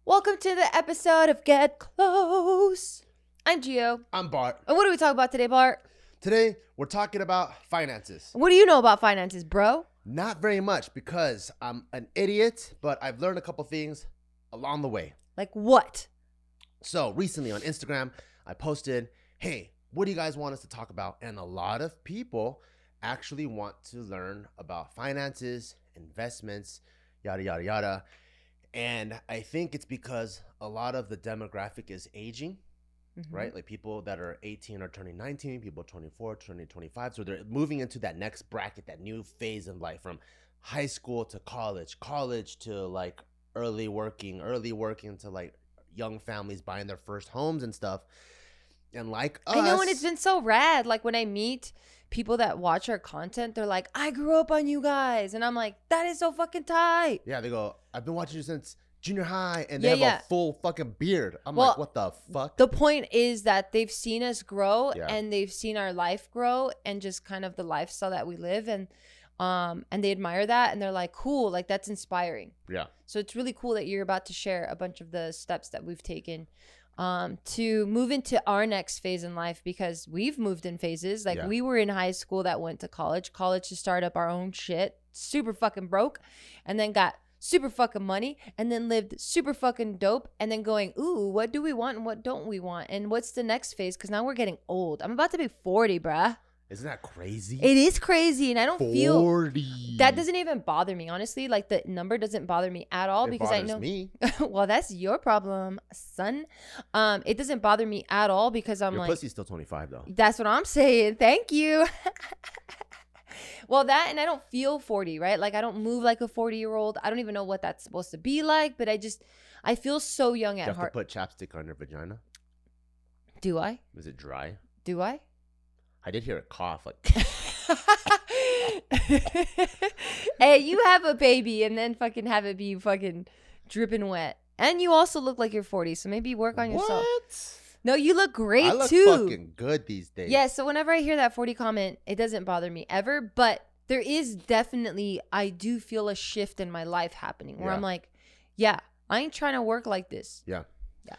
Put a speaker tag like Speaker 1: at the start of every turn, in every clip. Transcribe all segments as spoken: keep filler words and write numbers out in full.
Speaker 1: Welcome to the episode of Get Close. I'm Gio.
Speaker 2: I'm Bart.
Speaker 1: And what do we talk about today, Bart?
Speaker 2: Today, we're talking about finances.
Speaker 1: What do you know about finances, bro?
Speaker 2: Not very much because I'm an idiot, but I've learned a couple things along the way.
Speaker 1: Like what?
Speaker 2: So recently on Instagram, I posted, hey, what do you guys want us to talk about? And a lot of people actually want to learn about finances, investments, yada, yada, yada. And I think it's because a lot of the demographic is aging, mm-hmm. right? Like people that are eighteen are turning nineteen, people twenty-four, turning twenty-five. So they're moving into that next bracket, that new phase in life from high school to college, college to like early working, early working to like young families buying their first homes and stuff. And like us,
Speaker 1: I know, and it's been so rad. Like when I meet people that watch our content, they're like, I grew up on you guys. And I'm like, that is so fucking tight.
Speaker 2: Yeah, they go, I've been watching you since junior high. And they
Speaker 1: yeah,
Speaker 2: have
Speaker 1: yeah.
Speaker 2: a full fucking beard. I'm
Speaker 1: well,
Speaker 2: like, what the fuck?
Speaker 1: The point is that they've seen us grow
Speaker 2: yeah.
Speaker 1: and they've seen our life grow and just kind of the lifestyle that we live. And um, and they admire that. And they're like, cool, like that's inspiring.
Speaker 2: Yeah.
Speaker 1: So it's really cool that you're about to share a bunch of the steps that we've taken um, to move into our next phase in life, because we've moved in phases. Like yeah. we were in high school that went to college, college to start up our own shit, super fucking broke, and then got super fucking money, and then lived super fucking dope, and then going, ooh, what do we want and what don't we want? And what's the next phase? Because now we're getting old. I'm about to be forty, bruh.
Speaker 2: Isn't that crazy?
Speaker 1: It is crazy, and I don't
Speaker 2: forty.
Speaker 1: Feel that doesn't even bother me, honestly. Like the number doesn't bother me at all
Speaker 2: it
Speaker 1: because I know
Speaker 2: me.
Speaker 1: Well, that's your problem, son. Um, it doesn't bother me at all because I'm
Speaker 2: your
Speaker 1: like,
Speaker 2: your pussy's still twenty-five though.
Speaker 1: That's what I'm saying. Thank you. Well, that, and I don't feel forty, right? Like I don't move like a forty year old. I don't even know what that's supposed to be like, but I just I feel so young at
Speaker 2: heart. You have
Speaker 1: heart.
Speaker 2: to put chapstick on your vagina.
Speaker 1: Do I?
Speaker 2: Is it dry?
Speaker 1: Do I?
Speaker 2: I did hear a cough. Like,
Speaker 1: hey, you have a baby and then fucking have it be fucking dripping wet, and you also look like you're forty, so maybe work on yourself.
Speaker 2: What?
Speaker 1: No, you look great
Speaker 2: I look
Speaker 1: too.
Speaker 2: fucking good these days.
Speaker 1: Yeah. So whenever I hear that forty comment, it doesn't bother me ever, but there is definitely I do feel a shift in my life happening where yeah. I'm like, yeah, I ain't trying to work like this.
Speaker 2: Yeah.
Speaker 1: Yeah.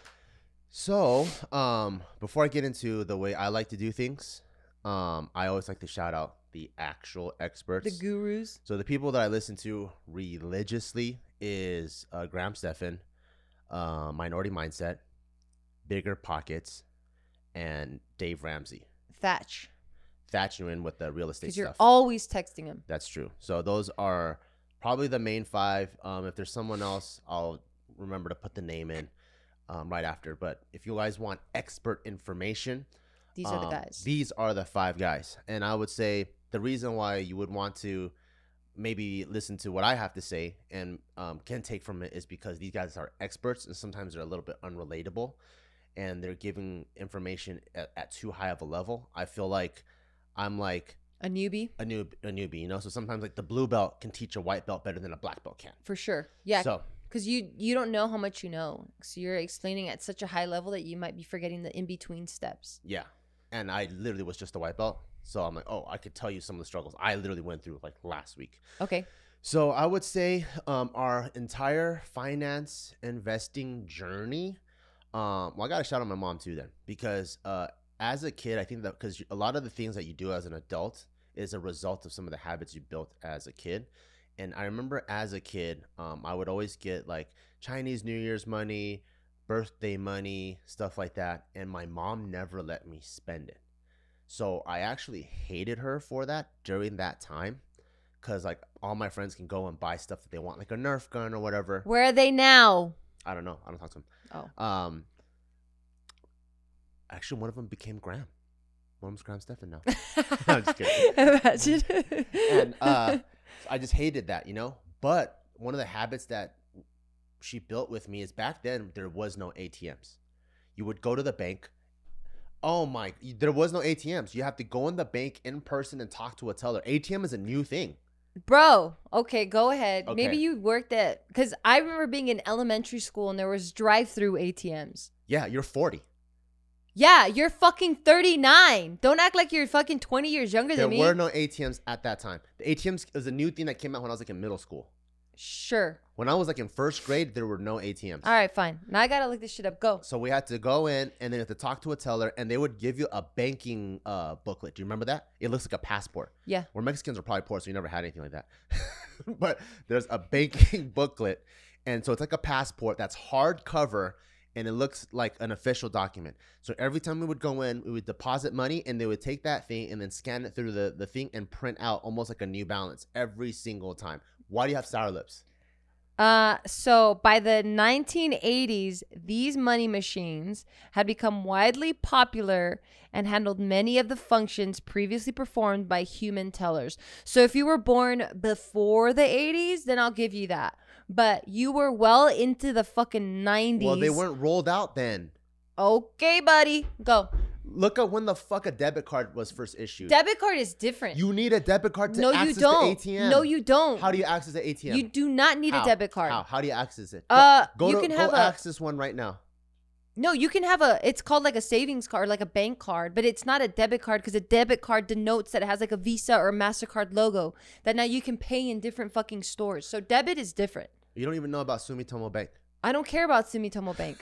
Speaker 2: So, um, before I get into the way I like to do things. Um, I always like to shout out the actual experts.
Speaker 1: The gurus.
Speaker 2: So the people that I listen to religiously is uh, Graham Stephan, uh, Minority Mindset, Bigger Pockets, and Dave Ramsey.
Speaker 1: Thatch.
Speaker 2: Thatch Nguyen with the real estate
Speaker 1: stuff. Because you're
Speaker 2: stuff.
Speaker 1: always texting him.
Speaker 2: That's true. So those are probably the main five. Um, if there's someone else, I'll remember to put the name in um, right after. But if you guys want expert information,
Speaker 1: These are the
Speaker 2: um,
Speaker 1: guys.
Speaker 2: These are the five guys. And I would say the reason why you would want to maybe listen to what I have to say and um, can take from it is because these guys are experts and sometimes they're a little bit unrelatable and they're giving information at, at too high of a level. I feel like I'm like
Speaker 1: a newbie,
Speaker 2: a new a newbie, you know? So sometimes like the blue belt can teach a white belt better than a black belt can.
Speaker 1: For sure. Yeah.
Speaker 2: So
Speaker 1: because you, you don't know how much you know. So you're explaining at such a high level that you might be forgetting the in-between steps.
Speaker 2: Yeah. And I literally was just a white belt. So I'm like, oh, I could tell you some of the struggles I literally went through like last week.
Speaker 1: Okay.
Speaker 2: So I would say um, our entire finance investing journey. Um, well, I got to shout out my mom too then. Because uh, as a kid, I think that because a lot of the things that you do as an adult is a result of some of the habits you built as a kid. And I remember as a kid, um, I would always get like Chinese New Year's money, birthday money, stuff like that, and my mom never let me spend it. So I actually hated her for that during that time because like all my friends can go and buy stuff that they want, like a Nerf gun or whatever.
Speaker 1: Where are they now?
Speaker 2: I don't know. I don't talk to them.
Speaker 1: Oh.
Speaker 2: Um. Actually, one of them became Graham. One of them's Graham Stephan now. No, I'm just kidding.
Speaker 1: Imagine.
Speaker 2: And uh, I just hated that, you know. But one of the habits that she built with me is back then there was no A T Ms. You would go to the bank. Oh my, there was no A T Ms. You have to go in the bank in person and talk to a teller. A T M is a new thing.
Speaker 1: Bro, okay, go ahead.
Speaker 2: Okay.
Speaker 1: Maybe you worked at, because I remember being in elementary school and there was drive-through A T Ms.
Speaker 2: Yeah, you're forty.
Speaker 1: Yeah, you're fucking thirty-nine. Don't act like you're fucking twenty years younger
Speaker 2: there
Speaker 1: than me.
Speaker 2: There were no A T Ms at that time. The A T Ms was a new thing that came out when I was like in middle school.
Speaker 1: Sure.
Speaker 2: When I was like in first grade, there were no A T Ms.
Speaker 1: All right, fine. Now I gotta look this shit up. Go.
Speaker 2: So we had to go in, and then you have to talk to a teller, and they would give you a banking uh, booklet. Do you remember that? It looks like a passport.
Speaker 1: Yeah.
Speaker 2: We're Mexicans are probably poor, so you never had anything like that. But there's a banking booklet, and so it's like a passport that's hardcover, and it looks like an official document. So every time we would go in, we would deposit money, and they would take that thing and then scan it through the, the thing and print out almost like a new balance every single time. Why do you have sour lips?
Speaker 1: Uh, so by the nineteen eighties, these money machines had become widely popular and handled many of the functions previously performed by human tellers. So if you were born before the eighties, then I'll give you that. But you were well into the fucking nineties.
Speaker 2: Well, they weren't rolled out then.
Speaker 1: Okay, buddy. Go.
Speaker 2: Look at when the fuck a debit card was first issued.
Speaker 1: Debit card is different.
Speaker 2: You need a debit card to
Speaker 1: no,
Speaker 2: access
Speaker 1: you don't.
Speaker 2: the A T M.
Speaker 1: No, you don't.
Speaker 2: How do you access the A T M?
Speaker 1: You do not need
Speaker 2: How?
Speaker 1: a debit card.
Speaker 2: How? How do you access it?
Speaker 1: Uh,
Speaker 2: go
Speaker 1: you
Speaker 2: to,
Speaker 1: can
Speaker 2: go
Speaker 1: have a
Speaker 2: access one right now.
Speaker 1: No, you can have a, it's called like a savings card, like a bank card, but it's not a debit card because a debit card denotes that it has like a Visa or MasterCard logo that now you can pay in different fucking stores. So debit is different.
Speaker 2: You don't even know about Sumitomo Bank.
Speaker 1: I don't care about Sumitomo Bank.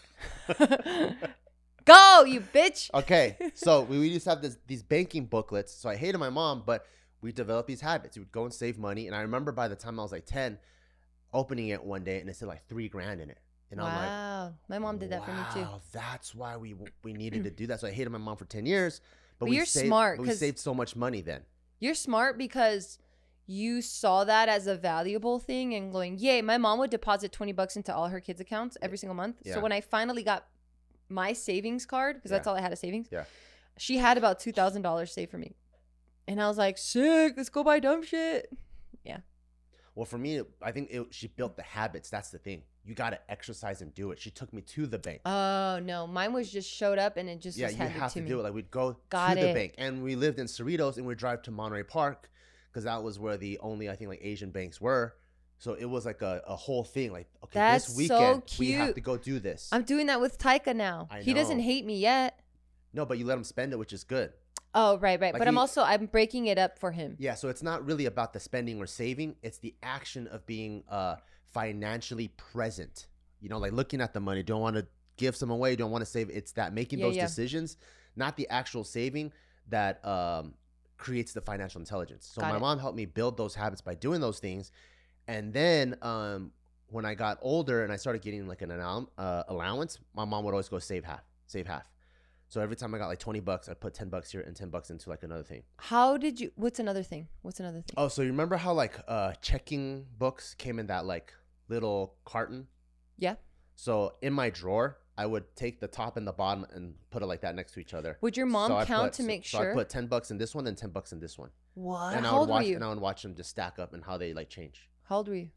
Speaker 1: Go, you bitch.
Speaker 2: Okay, so we, we used to have this, these banking booklets. So I hated my mom, but we developed these habits. We would go and save money. And I remember by the time I was like ten, opening it one day and it said like three grand in it. And
Speaker 1: wow.
Speaker 2: I'm like,
Speaker 1: my mom did that for me too.
Speaker 2: Wow, that's why we we needed to do that. So I hated my mom for ten years. But,
Speaker 1: But
Speaker 2: we
Speaker 1: you're
Speaker 2: saved,
Speaker 1: smart,
Speaker 2: But we
Speaker 1: 'cause-
Speaker 2: saved so much money then.
Speaker 1: You're smart because you saw that as a valuable thing and going, yay, my mom would deposit twenty bucks into all her kids' accounts every single month.
Speaker 2: Yeah.
Speaker 1: So when I finally got my savings card, because that's
Speaker 2: Yeah.
Speaker 1: all I had a savings,
Speaker 2: Yeah.
Speaker 1: she had about two thousand dollars saved for me. And I was like, sick, let's go buy dumb shit. Yeah.
Speaker 2: Well, for me, I think it, she built the habits. That's the thing. You got to exercise and do it. She took me to the bank.
Speaker 1: Oh, no. Mine was just showed up and it just
Speaker 2: yeah,
Speaker 1: was
Speaker 2: you
Speaker 1: handed
Speaker 2: have
Speaker 1: to
Speaker 2: to
Speaker 1: me.
Speaker 2: do it. Like we'd go
Speaker 1: Got
Speaker 2: to the
Speaker 1: it.
Speaker 2: bank, and we lived in Cerritos, and we'd drive to Monterey Park because that was where the only I think like Asian banks were. So it was like a, a whole thing. Like, okay,
Speaker 1: That's
Speaker 2: this
Speaker 1: so
Speaker 2: weekend we have
Speaker 1: cute.
Speaker 2: to go do this.
Speaker 1: I'm doing that with Taika now.
Speaker 2: I
Speaker 1: He doesn't
Speaker 2: know.
Speaker 1: hate me yet.
Speaker 2: No, but you let him spend it, which is good.
Speaker 1: Oh, right, right.
Speaker 2: Like
Speaker 1: but I'm
Speaker 2: he-
Speaker 1: also, I'm breaking it up for him.
Speaker 2: Yeah, so it's not really about the spending or saving. It's the action of being uh, financially present. You know, like looking at the money. Don't want to give some away. Don't want to save. It's that making
Speaker 1: Yeah,
Speaker 2: those
Speaker 1: yeah.
Speaker 2: decisions, not the actual saving that um, creates the financial intelligence. So
Speaker 1: Got
Speaker 2: my
Speaker 1: it.
Speaker 2: mom helped me build those habits by doing those things. And then um, when I got older and I started getting like an allow- uh, allowance, my mom would always go save half, save half. So every time I got like twenty bucks, I'd put ten bucks here and ten bucks into like another thing.
Speaker 1: How did you, what's another thing? What's another thing?
Speaker 2: Oh, so you remember how like uh checking books came in that like little carton?
Speaker 1: Yeah.
Speaker 2: So in my drawer, I would take the top and the bottom and put it like that next to each other.
Speaker 1: Would your mom
Speaker 2: So I
Speaker 1: count
Speaker 2: put-
Speaker 1: to
Speaker 2: so-
Speaker 1: make
Speaker 2: so I
Speaker 1: sure?
Speaker 2: put ten bucks in this one and ten bucks in this one.
Speaker 1: What?
Speaker 2: And I
Speaker 1: How
Speaker 2: would
Speaker 1: old were
Speaker 2: watch
Speaker 1: you?
Speaker 2: and I would watch them just stack up and how they like change.
Speaker 1: How old were you?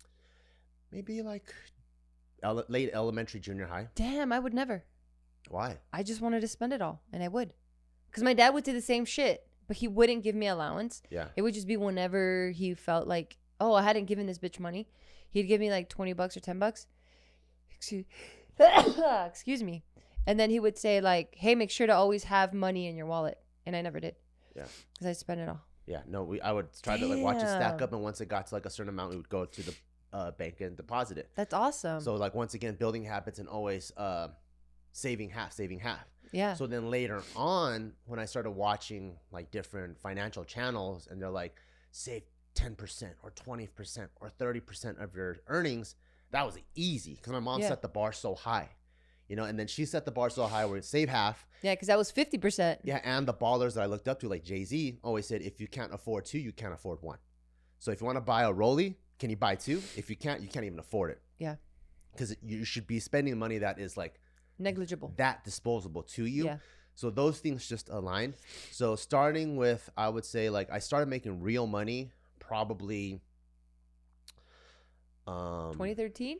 Speaker 2: Maybe like ele- late elementary, junior high.
Speaker 1: Damn, I would never.
Speaker 2: Why?
Speaker 1: I just wanted to spend it all, and I would. Because my dad would do the same shit, but he wouldn't give me allowance.
Speaker 2: Yeah.
Speaker 1: It would just be whenever he felt like, oh, I hadn't given this bitch money. He'd give me like twenty bucks or ten bucks. Excuse, excuse me. And then he would say like, hey, make sure to always have money in your wallet. And I never did.
Speaker 2: Yeah.
Speaker 1: Because I spent it all.
Speaker 2: Yeah. No, we I would try to like watch it stack
Speaker 1: Damn.
Speaker 2: up, and once it got to like a certain amount, we would go to the uh, bank and deposit it.
Speaker 1: That's awesome.
Speaker 2: So like once again, building habits and always uh, saving half, saving half.
Speaker 1: yeah.
Speaker 2: So then later on, when I started watching like different financial channels, and they're like, save ten percent or twenty percent or thirty percent of your earnings, that was easy because my mom
Speaker 1: Yeah.
Speaker 2: set the bar so high, you know, and then she set the bar so high where it save half.
Speaker 1: yeah, because that was fifty percent.
Speaker 2: Yeah, and the ballers that I looked up to, like Jay-Z, always said, if you can't afford two, you can't afford one. So if you want to buy a Rollie, can you buy two? If you can't, you can't even afford it.
Speaker 1: Yeah.
Speaker 2: Because you should be spending money that is like
Speaker 1: Negligible.
Speaker 2: that disposable to you.
Speaker 1: Yeah.
Speaker 2: So those things just align. So starting with, I would say like I started making real money probably um
Speaker 1: twenty thirteen?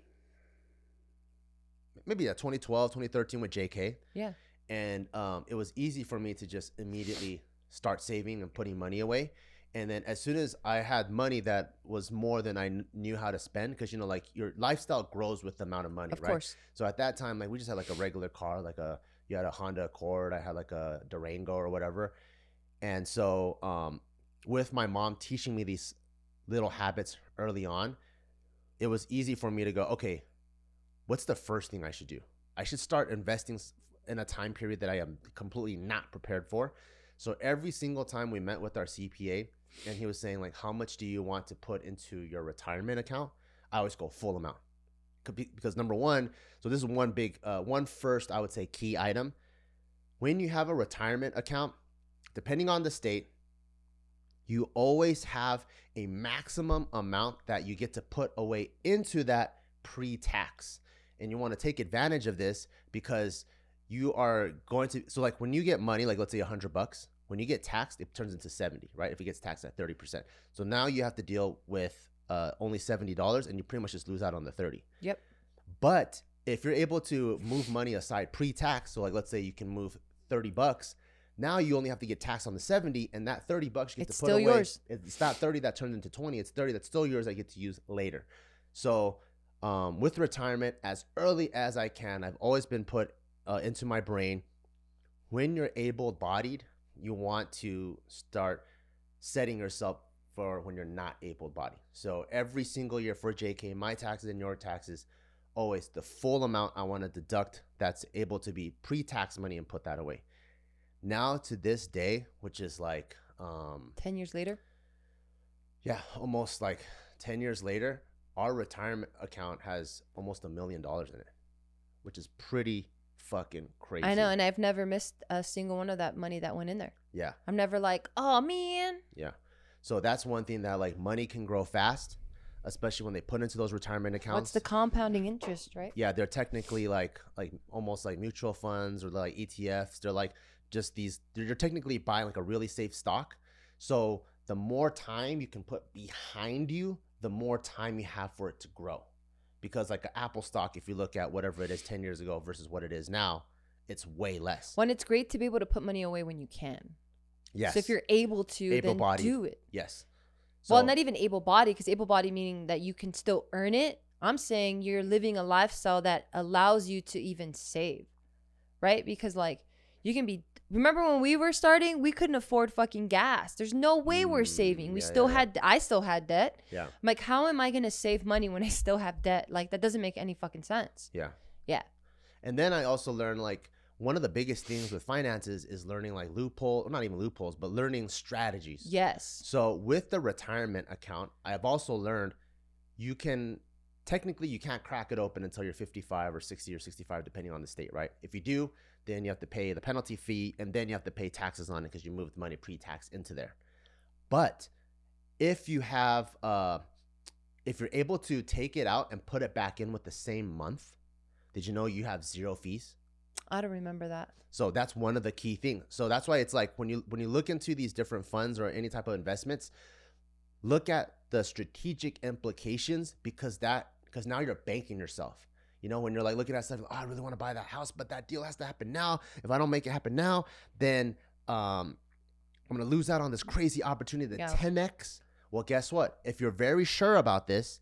Speaker 2: maybe yeah, twenty twelve, twenty thirteen with J K.
Speaker 1: Yeah.
Speaker 2: And um, it was easy for me to just immediately start saving and putting money away. And then as soon as I had money that was more than I kn- knew how to spend, because, you know, like your lifestyle grows with the amount of money,
Speaker 1: Of
Speaker 2: right?
Speaker 1: course.
Speaker 2: So at that time, like we just had like a regular car, like a, you had a Honda Accord, I had like a Durango or whatever. And so um, with my mom teaching me these little habits early on, it was easy for me to go, okay, what's the first thing I should do? I should start investing in a time period that I am completely not prepared for. So every single time we met with our C P A and he was saying like, how much do you want to put into your retirement account? I always go full amount. Because number one, so this is one big, uh, one first, I would say key item. When you have a retirement account, depending on the state, you always have a maximum amount that you get to put away into that pre-tax. And you want to take advantage of this because you are going to, so like when you get money, like let's say a hundred bucks, when you get taxed, it turns into seventy, right? If it gets taxed at thirty percent. So now you have to deal with uh, only seventy dollars and you pretty much just lose out on the thirty.
Speaker 1: Yep.
Speaker 2: But if you're able to move money aside pre-tax, so like let's say you can move thirty bucks, now you only have to get taxed on the seventy, and that thirty bucks you get
Speaker 1: it's
Speaker 2: to put
Speaker 1: still
Speaker 2: away.
Speaker 1: Yours.
Speaker 2: It's not thirty that turns into twenty. It's thirty that's still yours. I get to use later. So um, with retirement, as early as I can, I've always been put uh, into my brain, when you're able-bodied, you want to start setting yourself for when you're not able-bodied. So every single year for J K, my taxes and your taxes, always the full amount I want to deduct that's able to be pre-tax money and put that away. Now to this day, which is like um
Speaker 1: ten years later,
Speaker 2: yeah, almost like ten years later, our retirement account has almost a million dollars in it, which is pretty fucking crazy.
Speaker 1: I know, and I've never missed a single one of that money that went in there.
Speaker 2: Yeah,
Speaker 1: I'm never like, oh man.
Speaker 2: Yeah, so that's one thing that like money can grow fast, especially when they put into those retirement accounts.
Speaker 1: What's the compounding interest, right?
Speaker 2: Yeah, they're technically like like almost like mutual funds or like E T Fs. They're like just these, you're technically buying like a really safe stock. So the more time you can put behind you, the more time you have for it to grow. Because like an Apple stock, if you look at whatever it is ten years ago versus what it is now, it's way less.
Speaker 1: When it's great to be able to put money away when you can.
Speaker 2: Yes.
Speaker 1: So if you're able to, able-bodied, then do it.
Speaker 2: Yes. So,
Speaker 1: well, not even able-bodied, because able-bodied meaning that you can still earn it. I'm saying you're living a lifestyle that allows you to even save, right? Because like you can be, remember when we were starting, we couldn't afford fucking gas. There's no way we're saving. We
Speaker 2: yeah,
Speaker 1: still
Speaker 2: yeah,
Speaker 1: had, I still had debt.
Speaker 2: Yeah.
Speaker 1: I'm like, how am I going to save money when I still have debt? Like that doesn't make any fucking sense.
Speaker 2: Yeah.
Speaker 1: Yeah.
Speaker 2: And then I also learned like one of the biggest things with finances is learning like loophole, or not even loopholes, but learning strategies.
Speaker 1: Yes.
Speaker 2: So with the retirement account, I have also learned you can, technically you can't crack it open until you're fifty-five or sixty or sixty-five, depending on the state, right? If you do, then you have to pay the penalty fee and then you have to pay taxes on it because you moved money pre-tax into there. But if you have, uh, if you're able to take it out and put it back in with the same month, did you know you have zero fees?
Speaker 1: I don't remember that.
Speaker 2: So that's one of the key things. So that's why it's like when you when you look into these different funds or any type of investments, look at the strategic implications because that because now you're banking yourself. You know, when you're like looking at stuff, oh, I really want to buy that house, but that deal has to happen now. If I don't make it happen now, then um, I'm gonna lose out on this crazy opportunity to yeah. ten X. Well, guess what? If you're very sure about this,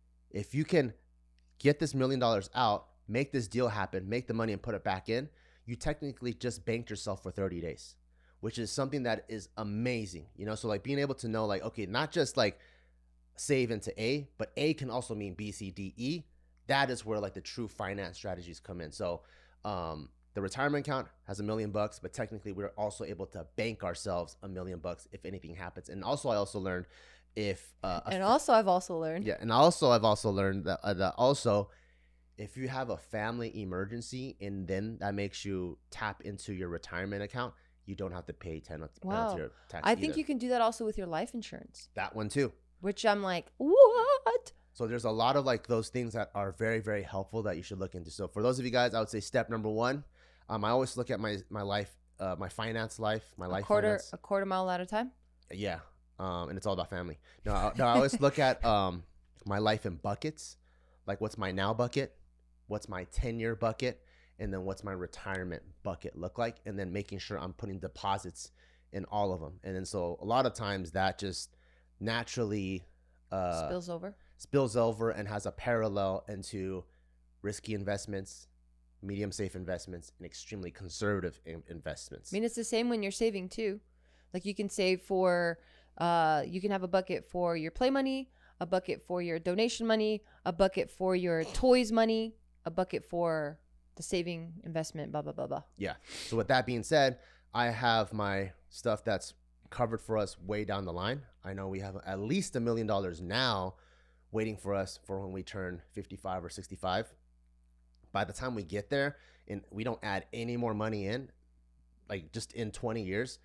Speaker 2: if you can get this million dollars out, make this deal happen, make the money and put it back in, you technically just banked yourself for thirty days, which is something that is amazing. You know, so like being able to know like, okay, not just like save into A, but A can also mean B, C, D, E. That is where like the true finance strategies come in. So um, the retirement account has a million bucks, but technically we're also able to bank ourselves a million bucks if anything happens. And also I also learned if uh,
Speaker 1: and also I've also learned
Speaker 2: yeah, and also I've also learned that, uh, that also if you have a family emergency and then that makes you tap into your retirement account, you don't have to pay ten
Speaker 1: wow.
Speaker 2: your tax.
Speaker 1: I
Speaker 2: either.
Speaker 1: think you can do that also with your life insurance.
Speaker 2: That one too.
Speaker 1: Which I'm like, what?
Speaker 2: So there's a lot of like those things that are very, very helpful that you should look into. So for those of you guys, I would say step number one, um, I always look at my my life, uh, my finance life, my
Speaker 1: a
Speaker 2: life
Speaker 1: quarter,
Speaker 2: finance.
Speaker 1: a quarter mile at a time.
Speaker 2: Yeah, um, and it's all about family. No, I, no, I always look at um my life in buckets, like what's my now bucket, what's my ten year bucket, and then what's my retirement bucket look like, and then making sure I'm putting deposits in all of them. And then so a lot of times that just naturally uh,
Speaker 1: spills over.
Speaker 2: spills over and has a parallel into risky investments, medium safe investments, and extremely conservative in- investments.
Speaker 1: I mean, it's the same when you're saving too. Like you can save for, uh, you can have a bucket for your play money, a bucket for your donation money, a bucket for your toys money, a bucket for the saving investment, blah, blah, blah, blah.
Speaker 2: Yeah. So with that being said, I have my stuff that's covered for us way down the line. I know we have at least a million dollars now waiting for us for when we turn fifty-five or sixty-five. By the time we get there and we don't add any more money in, like just in twenty years,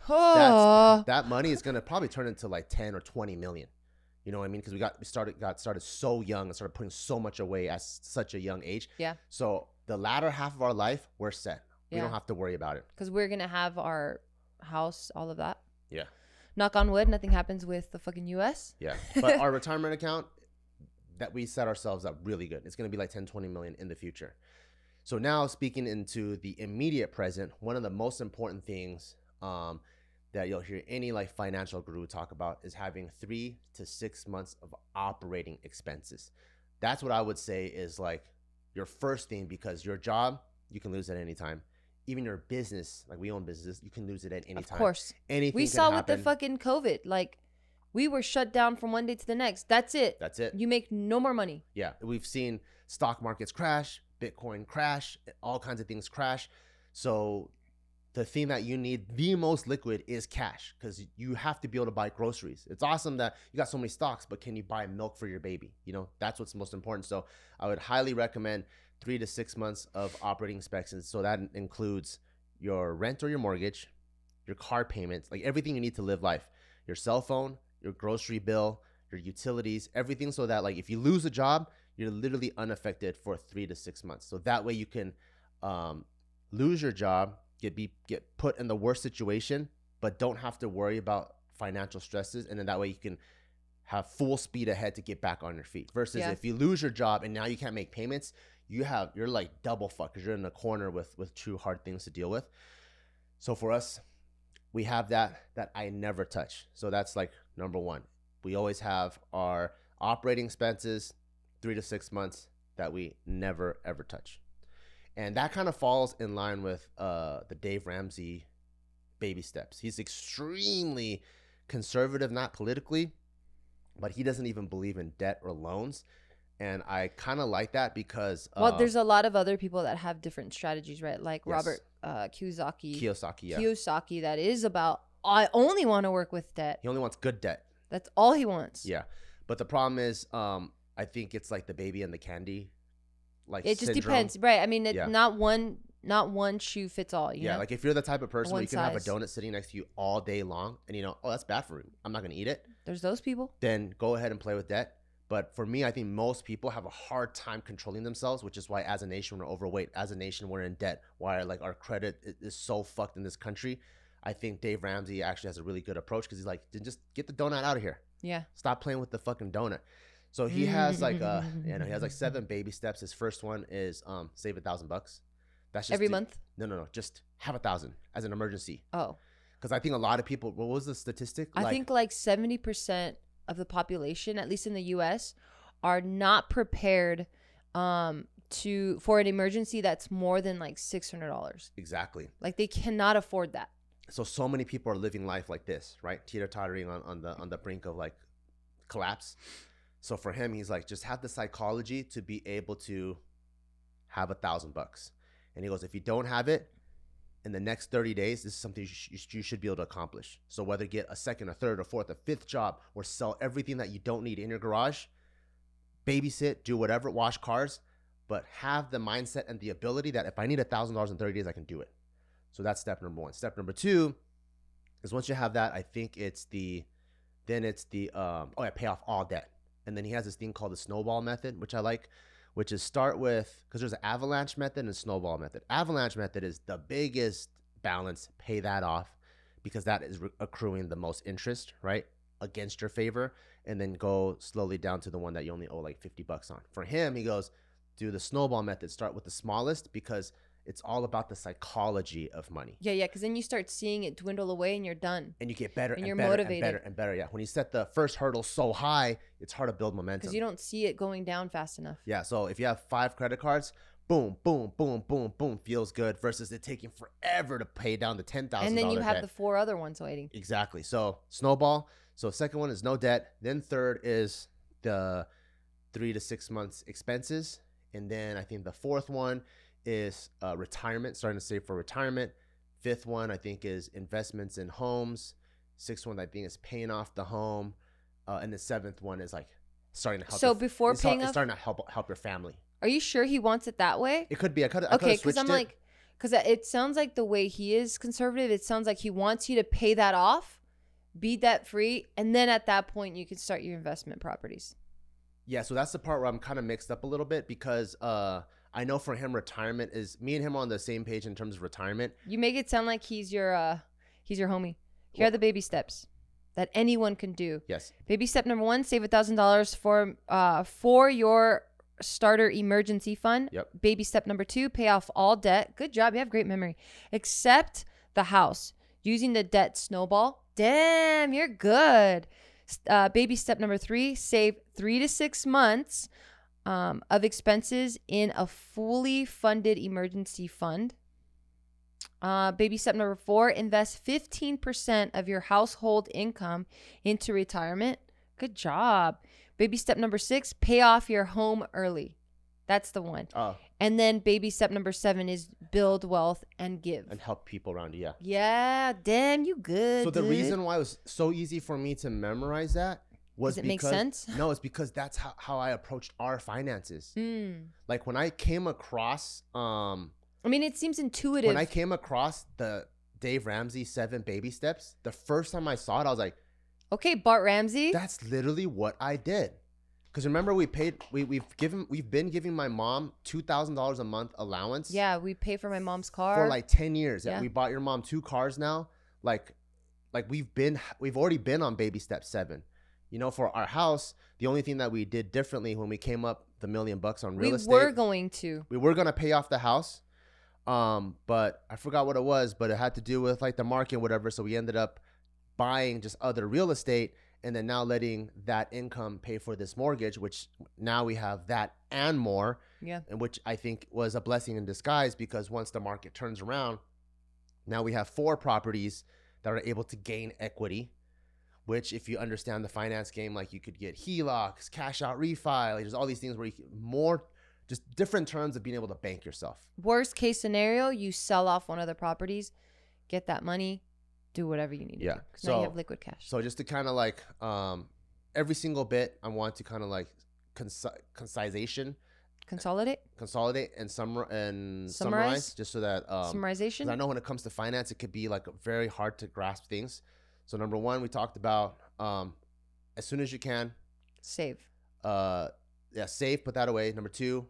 Speaker 1: Oh.
Speaker 2: that's, that money is going to probably turn into like ten or twenty million. You know what I mean? Because we got we started got started so young and started putting so much away at such a young age.
Speaker 1: Yeah.
Speaker 2: So the latter half of our life, we're set. We
Speaker 1: Yeah.
Speaker 2: don't have to worry about it.
Speaker 1: Because we're going to have our house, all of that.
Speaker 2: Yeah.
Speaker 1: Knock on wood, nothing happens with the fucking U S.
Speaker 2: Yeah. But our retirement account, that we set ourselves up really good. It's going to be like ten, twenty million in the future. So now speaking into the immediate present, one of the most important things um, that you'll hear any like financial guru talk about is having three to six months of operating expenses. That's what I would say is like your first thing, because your job, you can lose at any time. Even your business, like we own businesses, you can lose it at any
Speaker 1: Of
Speaker 2: time.
Speaker 1: Of course.
Speaker 2: Anything
Speaker 1: we
Speaker 2: can
Speaker 1: saw
Speaker 2: happen.
Speaker 1: with the fucking COVID, like we were shut down from one day to the next. That's it.
Speaker 2: That's it.
Speaker 1: You make no more money.
Speaker 2: Yeah. We've seen stock markets crash, Bitcoin crash, all kinds of things crash. So the thing that you need the most liquid is cash, because you have to be able to buy groceries. It's awesome that you got so many stocks, but can you buy milk for your baby? You know, that's what's most important. So I would highly recommend three to six months of operating expenses. So that includes your rent or your mortgage, your car payments, like everything you need to live life, your cell phone, your grocery bill, your utilities, everything, so that like if you lose a job, you're literally unaffected for three to six months. So that way you can um, lose your job, get be get put in the worst situation, but don't have to worry about financial stresses, and then that way you can have full speed ahead to get back on your feet. Versus
Speaker 1: Yeah.
Speaker 2: if you lose your job and now you can't make payments, you have you're like double fucked because you're in a corner with with two hard things to deal with. So for us, we have that that I never touch. So that's like number one. We always have our operating expenses, three to six months, that we never ever touch. And that kind of falls in line with uh, the Dave Ramsey baby steps. He's extremely conservative, not politically, but he doesn't even believe in debt or loans. And I kind of like that because uh,
Speaker 1: Well, there's a lot of other people that have different strategies, right? Like
Speaker 2: Yes.
Speaker 1: Robert uh, Kiyosaki.
Speaker 2: Kiyosaki, yeah.
Speaker 1: Kiyosaki, that is about, I only want to work with debt.
Speaker 2: He only wants good debt.
Speaker 1: That's all he wants.
Speaker 2: Yeah. But the problem is, um, I think it's like the baby and the candy. Like
Speaker 1: It just
Speaker 2: syndrome.
Speaker 1: depends, right? I mean, it,
Speaker 2: Yeah.
Speaker 1: not one, not one shoe fits all. You
Speaker 2: Yeah,
Speaker 1: know?
Speaker 2: like if you're the type of person where
Speaker 1: One
Speaker 2: you can have a
Speaker 1: size.
Speaker 2: donut sitting next to you all day long and you know, oh, that's bad for me, I'm not going to eat it,
Speaker 1: There's those people.
Speaker 2: then go ahead and play with debt. But for me, I think most people have a hard time controlling themselves, which is why as a nation, we're overweight. As a nation, we're in debt. Why like our credit i- is so fucked in this country. I think Dave Ramsey actually has a really good approach because he's like, just get the donut out of here.
Speaker 1: Yeah.
Speaker 2: Stop playing with the fucking donut. So he has like uh you know, he has like seven baby steps. His first one is um save a thousand bucks. That's just
Speaker 1: Every
Speaker 2: to-
Speaker 1: month.
Speaker 2: No, no, no. Just have a thousand as an emergency.
Speaker 1: Oh,
Speaker 2: Because I think a lot of people, what was the statistic?
Speaker 1: I think like seventy percent of the population, at least in the U S, are not prepared um, to for an emergency that's more than like six hundred dollars.
Speaker 2: Exactly.
Speaker 1: Like they cannot afford that.
Speaker 2: So, so many people are living life like this, right? Teeter-tottering on, on the on the brink of like collapse. So for him, he's like, just have the psychology to be able to have a thousand bucks. And he goes, if you don't have it in the next thirty days, this is something you, sh- you should be able to accomplish. So whether get a second, a third, a fourth, a fifth job, or sell everything that you don't need in your garage, babysit, do whatever, wash cars, but have the mindset and the ability that if I need a thousand dollars in thirty days, I can do it. So that's step number one. Step number two is once you have that, I think it's the, then it's the, um, oh yeah, pay off all debt. And then he has this thing called the snowball method, which I like, which is start with, because there's an avalanche method and a snowball method. Avalanche method is the biggest balance, pay that off, because that is re- accruing the most interest, right, against your favor, and then go slowly down to the one that you only owe like fifty bucks on. For him, he goes, do the snowball method, start with the smallest, because it's all about the psychology of money.
Speaker 1: Yeah, yeah, because then you start seeing it dwindle away and you're done.
Speaker 2: And you get better and,
Speaker 1: And you're
Speaker 2: better
Speaker 1: motivated.
Speaker 2: and better and better. Yeah, when you set the first hurdle so high, it's hard to build momentum.
Speaker 1: Because you don't see it going down fast enough.
Speaker 2: Yeah, so if you have five credit cards, boom, boom, boom, boom, boom, feels good versus it taking forever to pay down the ten thousand dollars
Speaker 1: And then you have
Speaker 2: debt.
Speaker 1: the four other ones waiting.
Speaker 2: Exactly. So snowball. So second one is no debt. Then third is the three to six months expenses. And then I think the fourth one is uh, retirement, starting to save for retirement. Fifth one, I think, is investments in homes. Sixth one, I think, is paying off the home. Uh, and the seventh one is like starting to help.
Speaker 1: So
Speaker 2: your,
Speaker 1: before
Speaker 2: it's
Speaker 1: paying
Speaker 2: help,
Speaker 1: off,
Speaker 2: it's starting to help help your family.
Speaker 1: Are you sure he wants it that way?
Speaker 2: It could be. I could.
Speaker 1: Okay, because I'm
Speaker 2: it.
Speaker 1: like, because it sounds like the way he is conservative, it sounds like he wants you to pay that off, be debt free, and then at that point you can start your investment properties.
Speaker 2: Yeah, so that's the part where I'm kind of mixed up a little bit because uh, I know for him retirement is me and him are on the same page in terms of retirement.
Speaker 1: You make it sound like he's your uh, he's your homie. Here
Speaker 2: Well,
Speaker 1: are the baby steps that anyone can do.
Speaker 2: Yes.
Speaker 1: Baby step number one: save a thousand dollars for uh for your starter emergency fund.
Speaker 2: Yep.
Speaker 1: Baby step number two: pay off all debt. Good job, you have great memory. Except the house, using the debt snowball. Damn, you're good. Uh, baby step number three: save three to six months um, of expenses in a fully funded emergency fund. Uh, baby step number four: invest fifteen percent of your household income into retirement. Good job. Baby step number six: pay off your home early. That's the one.
Speaker 2: Oh.
Speaker 1: And then baby step number seven is build wealth and give.
Speaker 2: And help people around you. Yeah.
Speaker 1: Yeah, damn, you good.
Speaker 2: So the
Speaker 1: dude.
Speaker 2: reason why it was so easy for me to memorize that was
Speaker 1: Does it
Speaker 2: because
Speaker 1: make sense?
Speaker 2: No, it's because that's how, how I approached our finances.
Speaker 1: Mm.
Speaker 2: Like when I came across um
Speaker 1: I mean, it seems intuitive.
Speaker 2: when I came across the Dave Ramsey seven baby steps, the first time I saw it, I was like,
Speaker 1: okay, Bart Ramsey.
Speaker 2: that's literally what I did. Because remember, we paid, we we've given, we've been giving my mom two thousand dollars a month allowance.
Speaker 1: Yeah, we pay for my mom's car
Speaker 2: for like ten years.
Speaker 1: Yeah.
Speaker 2: We bought your mom two cars now. Like, like we've been, we've already been on baby step seven. You know, for our house, the only thing that we did differently when we came up the million bucks on real
Speaker 1: we
Speaker 2: estate,
Speaker 1: were going to.
Speaker 2: we were gonna pay off the house. Um, but I forgot what it was, but it had to do with like the market and whatever. So we ended up buying just other real estate and then now letting that income pay for this mortgage, which now we have that and more.
Speaker 1: Yeah.
Speaker 2: And which I think was a blessing in disguise because once the market turns around, now we have four properties that are able to gain equity, which if you understand the finance game, like you could get H E L O Cs, cash out refi, like there's all these things where you can more just different terms of being able to bank yourself.
Speaker 1: Worst case scenario, you sell off one of the properties, get that money, do whatever you need to
Speaker 2: Yeah.
Speaker 1: do. Because
Speaker 2: So-
Speaker 1: now you have liquid cash.
Speaker 2: So just to kind of like um, every single bit, I want to kind of like conci- concisation,
Speaker 1: Consolidate?
Speaker 2: consolidate, and summar and summarize,
Speaker 1: Summarize?
Speaker 2: just so that um,
Speaker 1: Summarization?
Speaker 2: 'cause I know when it comes to finance, it could be like very hard to grasp things. So number one, we talked about um, as soon as you can,
Speaker 1: Save.
Speaker 2: uh, yeah, save, put that away. Number two,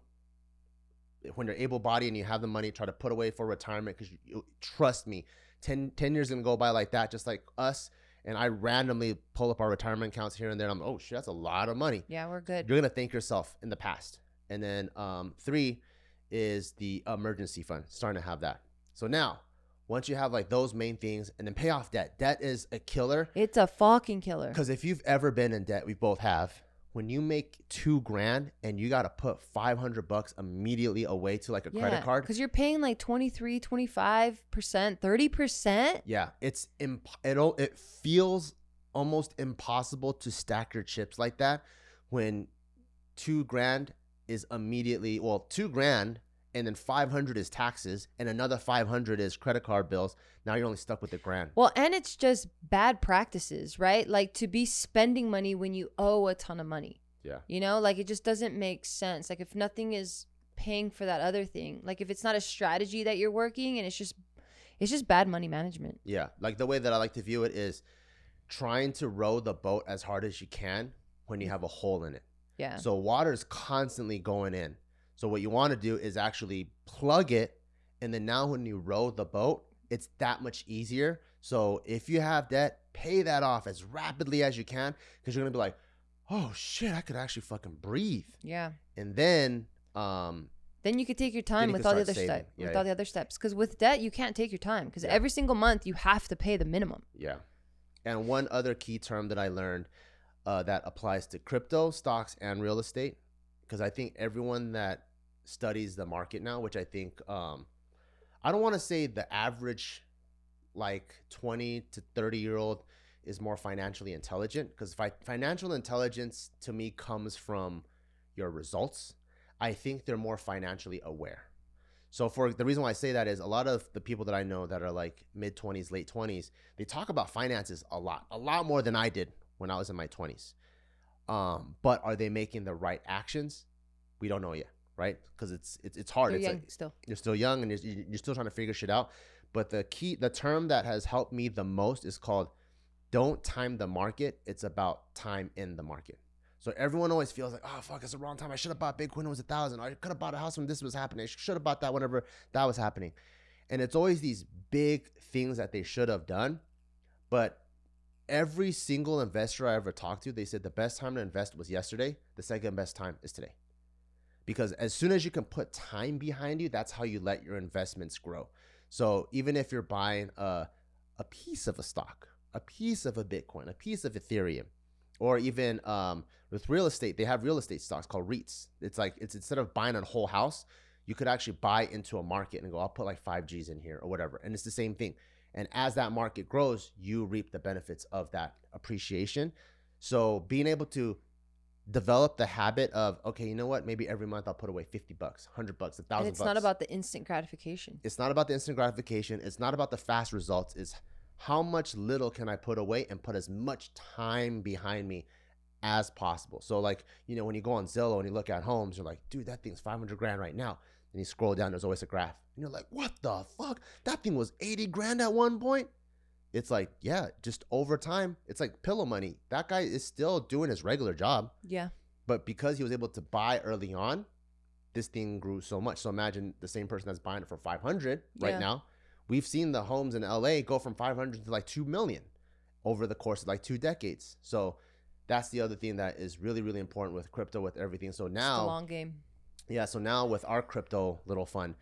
Speaker 2: when you're able-bodied and you have the money, try to put away for retirement because you, you trust me, ten, ten years gonna go by like that, just like us. And I randomly pull up our retirement accounts here and there. And I'm, oh shit, that's a lot of money.
Speaker 1: Yeah, we're good.
Speaker 2: You're gonna thank yourself in the past. And then um, three is the emergency fund, starting to have that. So now, once you have like those main things, and then pay off debt. Debt is a killer.
Speaker 1: It's a fucking killer.
Speaker 2: Because if you've ever been in debt, we both have. When you make two grand and you got to put five hundred bucks immediately away to like a credit card.
Speaker 1: Because you're paying like twenty-three, twenty-five percent, thirty percent.
Speaker 2: Yeah, it's imp- it, it feels almost impossible to stack your chips like that when two grand is immediately, well, two grand and then five hundred is taxes and another five hundred is credit card bills. Now you're only stuck with a grand.
Speaker 1: Well, and it's just bad practices, right? Like to be spending money when you owe a ton of money.
Speaker 2: Yeah.
Speaker 1: You know, like it just doesn't make sense. Like if nothing is paying for that other thing, like if it's not a strategy that you're working and it's just, it's just bad money management.
Speaker 2: Yeah. Like the way that I like to view it is trying to row the boat as hard as you can when you have a hole in it.
Speaker 1: Yeah.
Speaker 2: So water's constantly going in. So what you want to do is actually plug it. And then now when you row the boat, it's that much easier. So if you have debt, pay that off as rapidly as you can because you're going to be like, oh shit, I could actually fucking breathe.
Speaker 1: Yeah.
Speaker 2: And then, um,
Speaker 1: then you could take your
Speaker 2: Then
Speaker 1: time
Speaker 2: you
Speaker 1: with
Speaker 2: can
Speaker 1: all the
Speaker 2: start
Speaker 1: other
Speaker 2: saving.
Speaker 1: steps.
Speaker 2: Yeah,
Speaker 1: with
Speaker 2: yeah.
Speaker 1: all the other steps, because with debt you can't take your time because
Speaker 2: Yeah.
Speaker 1: every single month you have to pay the minimum.
Speaker 2: yeah. And one other key term that I learned uh, that applies to crypto, stocks, and real estate, because I think everyone that studies the market now, which I think, um, I don't want to say the average like twenty to thirty year old is more financially intelligent, because fi- financial intelligence to me comes from your results. I think they're more financially aware. So for the reason why I say that is a lot of the people that I know that are like mid twenties, late twenties, they talk about finances a lot, a lot more than I did when I was in my twenties. Um, but are they making the right actions? We don't know yet, right? Because it's, it's it's hard.
Speaker 1: You're
Speaker 2: it's
Speaker 1: young
Speaker 2: like,
Speaker 1: still.
Speaker 2: You're still young and you're, you're still trying to figure shit out. But the key, the term that has helped me the most is called don't time the market. It's about time in the market. So everyone always feels like, oh, fuck, it's the wrong time. I should have bought Bitcoin when it was a thousand. I could have bought a house when this was happening. I should have bought that whenever that was happening. And it's always these big things that they should have done. But every single investor I ever talked to, they said the best time to invest was yesterday. The second best time is today. Because as soon as you can put time behind you, that's how you let your investments grow. So even if you're buying a, a piece of a stock, a piece of a Bitcoin, a piece of Ethereum, or even um, with real estate, they have real estate stocks called REITs. It's like, it's instead of buying a whole house, you could actually buy into a market and go, I'll put like five G's in here or whatever. And it's the same thing. And as that market grows, you reap the benefits of that appreciation. So being able to develop the habit of, okay, you know what? Maybe every month I'll put away fifty bucks, one hundred bucks, a thousand bucks.
Speaker 1: And it's not about the instant gratification.
Speaker 2: It's not about the instant gratification. It's not about the fast results. It's how much little can I put away and put as much time behind me as possible. So like, you know, when you go on Zillow and you look at homes, you're like, dude, that thing's five hundred grand right now. And you scroll down, there's always a graph. And you're like, what the fuck? That thing was eighty grand at one point. It's like, yeah, just over time, it's like pillow money. That guy is still doing his regular job.
Speaker 1: Yeah.
Speaker 2: But because he was able to buy early on, this thing grew so much. So imagine the same person that's buying it for five hundred right
Speaker 1: Yeah.
Speaker 2: now. We've seen the homes in L A go from five hundred to like two million over the course of like two decades. So that's the other thing that is really, really important with crypto, with everything. So now,
Speaker 1: It's the long game.
Speaker 2: Yeah. So now with our crypto little fund,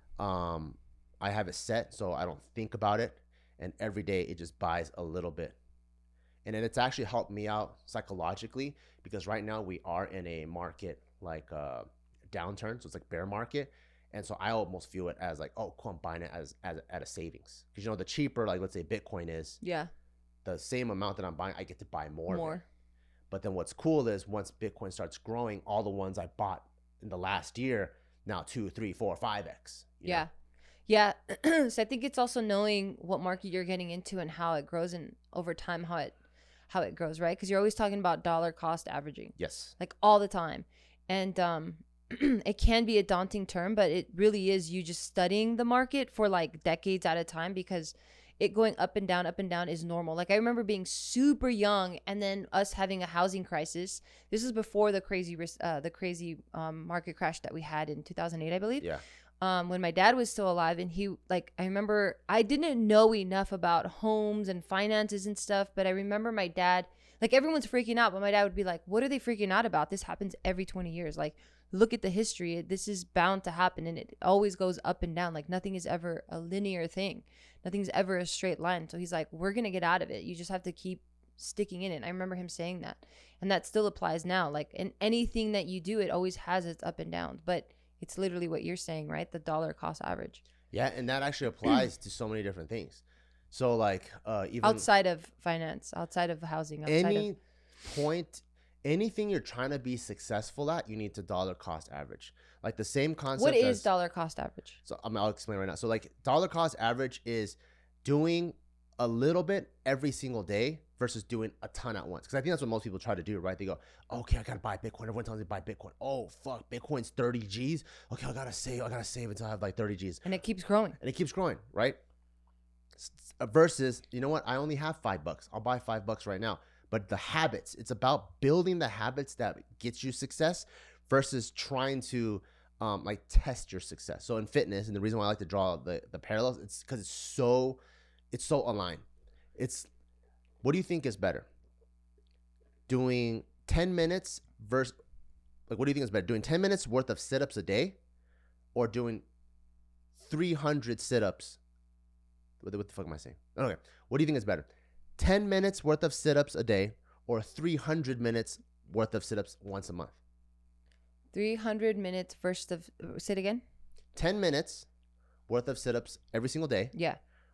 Speaker 2: um, I have it set so I don't think about it. And every day it just buys a little bit. And then it's actually helped me out psychologically, because right now we are in a market like a downturn. So it's like bear market. And so I almost view it as like, oh, cool, I'm buying it as, as at a savings. Because, you know, the cheaper, like let's say Bitcoin is,
Speaker 1: Yeah.
Speaker 2: the same amount that I'm buying, I get to buy more.
Speaker 1: More.
Speaker 2: Of it. But then what's cool is once Bitcoin starts growing, all the ones I bought in the last year, now two, three, four, five X.
Speaker 1: Yeah. Know? Yeah. So I think it's also knowing what market you're getting into and how it grows, and over time, how it, how it grows, right? Because you're always talking about dollar cost averaging.
Speaker 2: Yes.
Speaker 1: Like all the time. And, um, it can be a daunting term, but it really is you just studying the market for like decades at a time, because it going up and down, up and down is normal. Like I remember being super young and then us having a housing crisis. This is before the crazy, uh, the crazy um, market crash that we had in two thousand eight, I believe.
Speaker 2: Yeah.
Speaker 1: Um, when my dad was still alive, and he like, I remember I didn't know enough about homes and finances and stuff, but I remember my dad, like everyone's freaking out, but my dad would be like, what are they freaking out about? This happens every twenty years. Like, look at the history. This is bound to happen, and it always goes up and down. Like nothing is ever a linear thing. Nothing's ever a straight line. So he's like, we're going to get out of it. You just have to keep sticking in it. And I remember him saying that, and that still applies now. Like in anything that you do, it always has its up and downs, but it's literally what you're saying, right? The dollar cost average.
Speaker 2: Yeah. And that actually applies to so many different things. So like uh, even
Speaker 1: outside of finance, outside of housing, outside
Speaker 2: any
Speaker 1: of
Speaker 2: point, anything you're trying to be successful at, you need to dollar cost average. Like the same concept.
Speaker 1: What is
Speaker 2: as,
Speaker 1: dollar cost average?
Speaker 2: So I mean, I'll explain right now. So like dollar cost average is doing a little bit every single day versus doing a ton at once. Because I think that's what most people try to do, right? They go, okay, I gotta buy Bitcoin. Everyone tells me to buy Bitcoin. Oh fuck, Bitcoin's thirty G's. Okay, I gotta save. I gotta save until I have like thirty G's.
Speaker 1: And it keeps growing.
Speaker 2: And it keeps growing, right? Versus, you know what? I only have five bucks. I'll buy five bucks right now. But the habits, it's about building the habits that gets you success versus trying to um, like test your success. So in fitness, and the reason why I like to draw the, the parallels, it's because it's so, it's so aligned. It's, what do you think is better? Doing ten minutes versus, like, what do you think is better? Doing ten minutes worth of sit-ups a day, or doing three hundred sit-ups? What the, what the fuck am I saying? Okay. What do you think is better? ten minutes worth of sit-ups a day, or three hundred minutes worth of sit-ups once a month?
Speaker 1: three hundred minutes first of, say it again?
Speaker 2: ten minutes worth of sit-ups every single day.
Speaker 1: Yeah.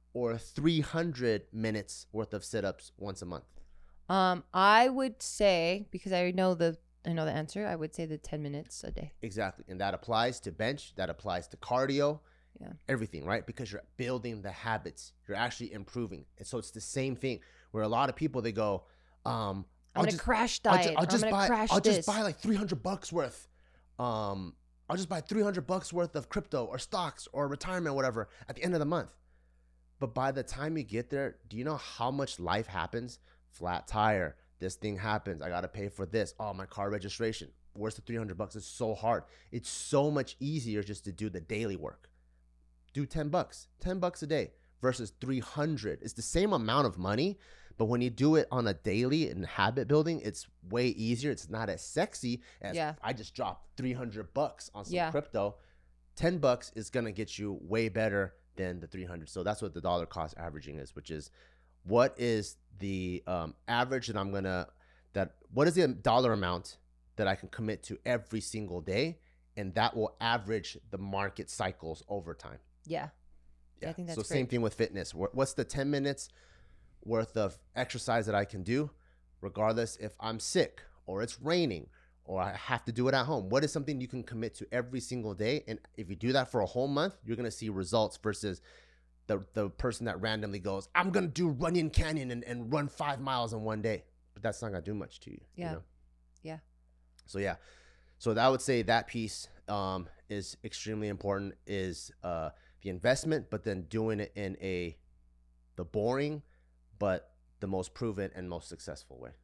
Speaker 2: or three hundred minutes worth of sit-ups once a month?
Speaker 1: Um, I would say, because I know the I know the answer, I would say the ten minutes a day.
Speaker 2: Exactly. And that applies to bench, that applies to cardio,
Speaker 1: yeah,
Speaker 2: everything, right? Because you're building the habits. You're actually improving. And so it's the same thing where a lot of people, they go, um,
Speaker 1: I'm going to crash diet.
Speaker 2: I'll, ju- I'll just
Speaker 1: I'm
Speaker 2: buy,
Speaker 1: crash
Speaker 2: I'll
Speaker 1: this.
Speaker 2: just buy like three hundred bucks worth. Um, I'll just buy three hundred bucks worth of crypto or stocks or retirement, or whatever, at the end of the month. But by the time you get there, do you know how much life happens? Flat tire. This thing happens. I got to pay for this. Oh, my car registration. Where's the three hundred bucks? It's so hard. It's so much easier just to do the daily work. Do ten bucks, ten bucks a day versus three hundred. It's the same amount of money, but when you do it on a daily and habit building, it's way easier. It's not as sexy as
Speaker 1: yeah.
Speaker 2: I just dropped three hundred bucks on some
Speaker 1: yeah.
Speaker 2: crypto. ten bucks is going to get you way better than the three hundred. So that's what the dollar cost averaging is, which is what is the um, average that I'm going to, that what is the dollar amount that I can commit to every single day? And that will average the market cycles over time.
Speaker 1: Yeah.
Speaker 2: Yeah.
Speaker 1: I think that's
Speaker 2: so
Speaker 1: great.
Speaker 2: Same thing with fitness. What's the ten minutes worth of exercise that I can do, regardless if I'm sick or it's raining or I have to do it at home? What is something you can commit to every single day? And if you do that for a whole month, you're going to see results versus the the person that randomly goes, I'm going to do Runyon Canyon and, and run five miles in one day. But that's not going to do much to you.
Speaker 1: Yeah.
Speaker 2: You know?
Speaker 1: Yeah.
Speaker 2: So, yeah. So I would say that piece um, is extremely important, is uh, the investment, but then doing it in a the boring but the most proven and most successful way.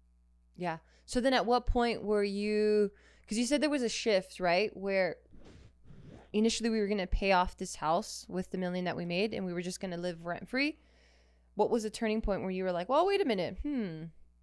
Speaker 1: Yeah. So then at what point were you, because you said there was a shift, right? Where initially we were going to pay off this house with the million that we made and we were just going to live rent free. What was the turning point where you were like, well, wait a minute. Hmm.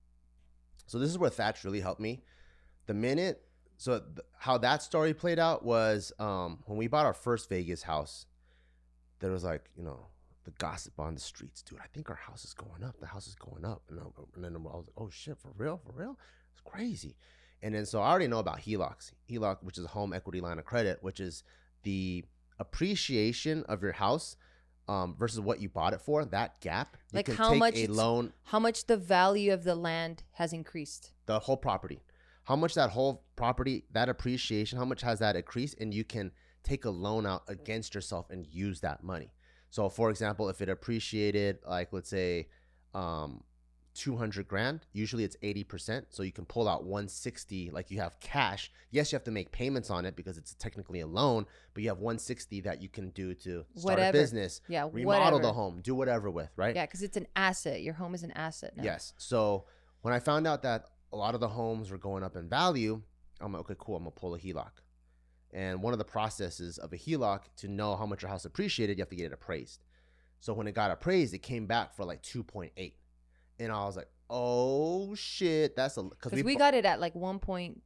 Speaker 2: So this is where Thatch really helped me. The minute, so th- how that story played out was um, when we bought our first Vegas house, there was like, you know, the gossip on the streets, dude, I think our house is going up. The house is going up. And, I, and then I was like, oh shit, for real? For real? It's crazy. And then so I already know about H E L O Cs. H E L O C, which is a home equity line of credit, which is the appreciation of your house um, versus what you bought it for, that gap. You
Speaker 1: Like
Speaker 2: can
Speaker 1: how
Speaker 2: take
Speaker 1: much
Speaker 2: a loan,
Speaker 1: how much the value of the land has increased.
Speaker 2: the whole property, how much that whole property, that appreciation, how much has that increased, and you can take a loan out against yourself and use that money. So for example, if it appreciated, like let's say um, two hundred grand, usually it's eighty percent. So you can pull out one sixty, like you have cash. Yes, you have to make payments on it because it's technically a loan, but you have one sixty that you can do to start
Speaker 1: Whatever.
Speaker 2: a business,
Speaker 1: Yeah,
Speaker 2: remodel
Speaker 1: whatever.
Speaker 2: the home, do whatever with, right?
Speaker 1: Yeah, because it's an asset. Your home is an asset now.
Speaker 2: Yes. So when I found out that a lot of the homes were going up in value, I'm like, okay, cool, I'm gonna pull a H E L O C. And one of the processes of a H E L O C, to know how much your house appreciated, you have to get it appraised. So when it got appraised, it came back for like two point eight. And I was like, oh shit, that's a,
Speaker 1: because we, we got it at like one point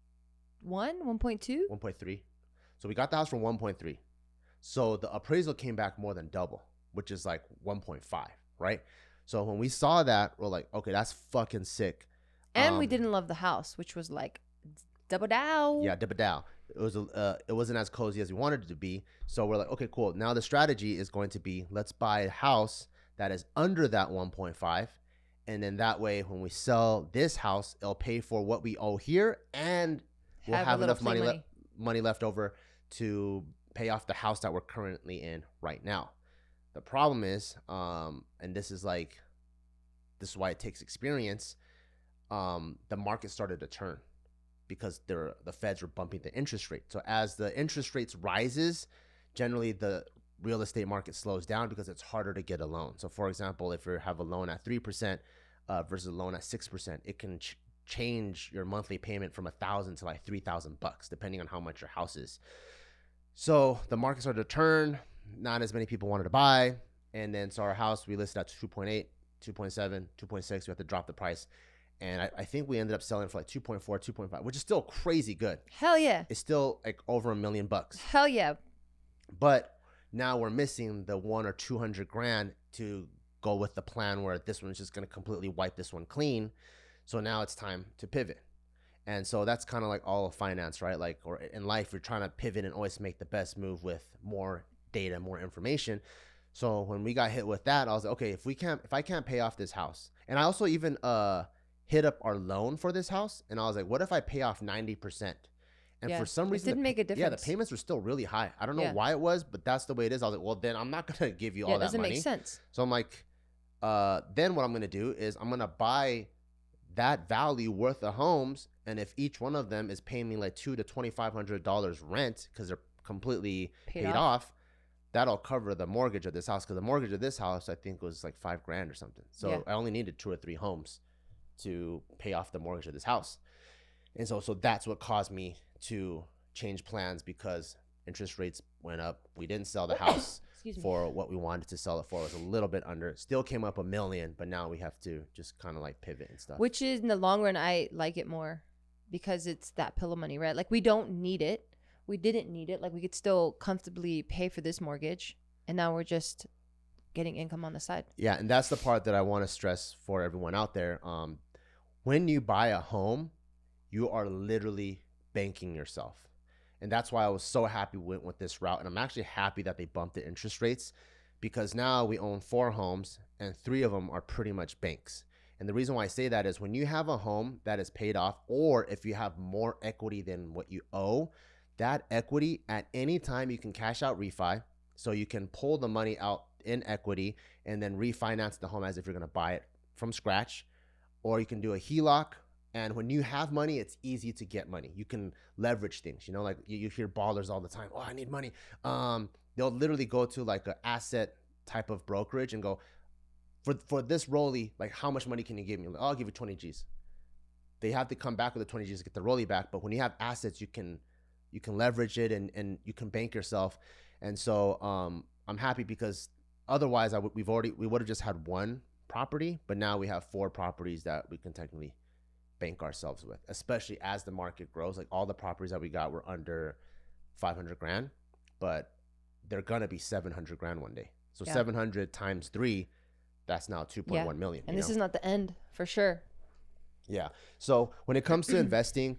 Speaker 1: one, one point two,
Speaker 2: one point three. So we got the house for one point three. So the appraisal came back more than double, which is like one point five, right? So when we saw that, we're like, okay, that's fucking sick.
Speaker 1: And
Speaker 2: um,
Speaker 1: we didn't love the house, which was like double down.
Speaker 2: Yeah, double down. It was uh, it wasn't as cozy as we wanted it to be. So we're like, okay, cool. Now the strategy is going to be, let's buy a house that is under that one point five. And then that way, when we sell this house, it'll pay for what we owe here, and we'll
Speaker 1: Have
Speaker 2: have,
Speaker 1: a little
Speaker 2: enough money,
Speaker 1: play
Speaker 2: le- money left over to pay off the house that we're currently in right now. The problem is, um, and this is like, this is why it takes experience. Um, the market started to turn because they're, the feds were bumping the interest rate. So as the interest rates rises, generally the real estate market slows down because it's harder to get a loan. So for example, if you have a loan at three percent uh, versus a loan at six percent, it can ch- change your monthly payment from a thousand to like three thousand bucks, depending on how much your house is. So the market started to turn. Not as many people wanted to buy. And then so our house, we listed at two point eight, two point seven, two point six. We had to drop the price. And I, I think we ended up selling for like two point four, two point five, which is still crazy good.
Speaker 1: Hell yeah.
Speaker 2: It's still like over a million bucks.
Speaker 1: Hell yeah.
Speaker 2: But now we're missing the one or two hundred grand to go with the plan where this one's just going to completely wipe this one clean. So now it's time to pivot. And so that's kind of like all of finance, right? Like, or in life, you're trying to pivot and always make the best move with more data, more information. So when we got hit with that, I was like, okay, if we can't, if I can't pay off this house, and I also even uh hit up our loan for this house, and I was like, what if I pay off ninety percent? And
Speaker 1: Yeah.
Speaker 2: for some
Speaker 1: It
Speaker 2: reason,
Speaker 1: didn't
Speaker 2: the,
Speaker 1: make a
Speaker 2: pa- yeah, the
Speaker 1: difference.
Speaker 2: payments were still really high. I don't know
Speaker 1: Yeah.
Speaker 2: why it was, but that's the way it is. I was like, well, then I'm not gonna give you
Speaker 1: Yeah,
Speaker 2: all
Speaker 1: it
Speaker 2: that
Speaker 1: doesn't
Speaker 2: money.
Speaker 1: make sense.
Speaker 2: So I'm like, uh, then what I'm gonna do is I'm gonna buy that value worth of homes, and if each one of them is paying me like two to twenty five hundred dollars rent because they're completely
Speaker 1: Paid
Speaker 2: paid,
Speaker 1: off.
Speaker 2: off, that'll cover the mortgage of this house. Because the mortgage of this house, I think, was like five grand or something. So
Speaker 1: Yeah.
Speaker 2: I only needed two or three homes to pay off the mortgage of this house. And so, so that's what caused me to change plans, because interest rates went up. We didn't sell the house
Speaker 1: Excuse me.
Speaker 2: for what we wanted to sell it for. It was a little bit under. Still came up a million, but now we have to just kind of like pivot and stuff.
Speaker 1: Which is, in the long run, I like it more because it's that pillow money, right? Like, we don't need it. We didn't need it. Like, we could still comfortably pay for this mortgage, and now we're just getting income on the side.
Speaker 2: Yeah, and that's the part that I want to stress for everyone out there. Um, when you buy a home, you are literally banking yourself. And that's why I was so happy we went with this route. And I'm actually happy that they bumped the interest rates, because now we own four homes and three of them are pretty much banks. And the reason why I say that is when you have a home that is paid off, or if you have more equity than what you owe, that equity at any time you can cash out refi. So you can pull the money out in equity and then refinance the home as if you're going to buy it from scratch. Or you can do a H E L O C. And when you have money, it's easy to get money. You can leverage things, you know, like you, you hear ballers all the time. Oh, I need money. Um, they'll literally go to like an asset type of brokerage and go, for for this rollie, like how much money can you give me? Like, oh, I'll give you twenty G's. They have to come back with the twenty G's to get the rollie back. But when you have assets, you can you can leverage it and, and you can bank yourself. And so um, I'm happy, because otherwise I w- we've already we would have just had one property, but now we have four properties that we can technically bank ourselves with, especially as the market grows. Like all the properties that we got were under five hundred grand, but they're gonna be seven hundred grand one day. So
Speaker 1: Yeah.
Speaker 2: seven hundred times three, that's now two point one
Speaker 1: Yeah.
Speaker 2: million.
Speaker 1: And
Speaker 2: you
Speaker 1: this
Speaker 2: know?
Speaker 1: is not the end, for sure.
Speaker 2: Yeah. So when it comes to investing,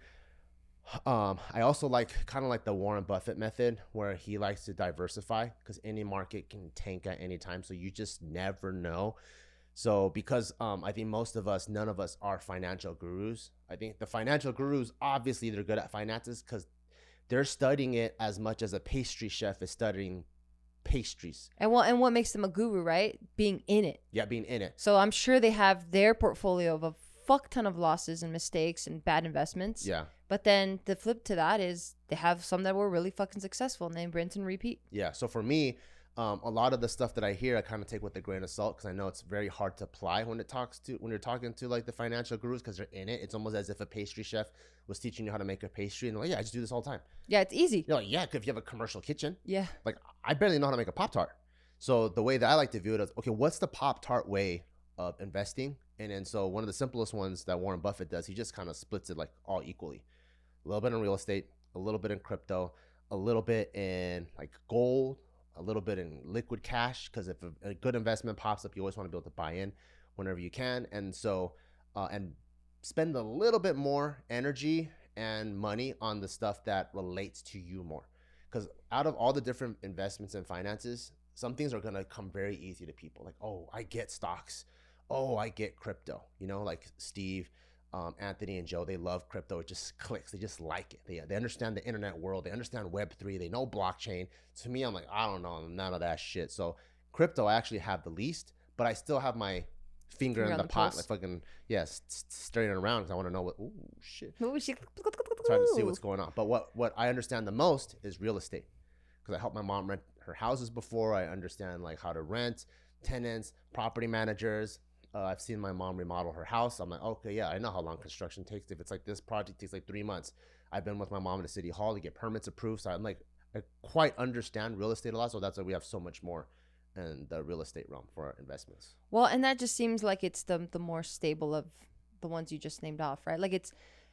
Speaker 2: um, I also like kind of like the Warren Buffett method, where he likes to diversify, because any market can tank at any time. So you just never know. So because um, I think most of us, none of us are financial gurus. I think the financial gurus, obviously they're good at finances because they're studying it as much as a pastry chef is studying pastries.
Speaker 1: And what and what makes them a guru, right? Being in it.
Speaker 2: Yeah, being in it.
Speaker 1: So I'm sure they have their portfolio of a fuck ton of losses and mistakes and bad investments.
Speaker 2: Yeah.
Speaker 1: But then the flip to that is they have some that were really fucking successful and they rinse and repeat.
Speaker 2: Yeah. So for me, um, a lot of the stuff that I hear, I kind of take with a grain of salt, because I know it's very hard to apply when it talks to when you're talking to like the financial gurus, because they're in it. It's almost as if a pastry chef was teaching you how to make a pastry, and they're like, yeah, I just do this all the time.
Speaker 1: Yeah, it's easy.
Speaker 2: You're like, yeah, if you have a commercial kitchen.
Speaker 1: Yeah.
Speaker 2: Like, I barely know how to make a Pop-Tart. So the way that I like to view it is, okay, what's the Pop-Tart way of investing? And then so one of the simplest ones that Warren Buffett does, he just kind of splits it like all equally. A little bit in real estate, a little bit in crypto, a little bit in like gold, a little bit in liquid cash, because if a, a good investment pops up, you always want to be able to buy in whenever you can. And so, uh, and spend a little bit more energy and money on the stuff that relates to you more. Because out of all the different investments and finances, some things are going to come very easy to people. Like, oh, I get stocks. Oh, I get crypto. You know, like Steve, um, Anthony, and Joe, they love crypto. It just clicks. They just like it. They, they understand the internet world. They understand Web three. They know blockchain. To me, I'm like, I don't know none of that shit. So crypto, I actually have the least, but I still have my finger, finger in the, the pot. Like fucking, yes, yeah, stirring it around because I want to know what, ooh, shit.
Speaker 1: Ooh, shit.
Speaker 2: Trying to see what's going on. But what, what I understand the most is real estate, because I helped my mom rent her houses before. I understand like how to rent, tenants, property managers. Uh, I've seen my mom remodel her house. I'm like, okay, yeah, I know how long construction takes. If it's like this project takes like three months. I've been with my mom to City Hall to get permits approved. So I'm like, I quite understand real estate a lot. So that's why we have so much more in the real estate realm for our investments.
Speaker 1: Well, and that just seems like it's the the more stable of the ones you just named off, right? Like it's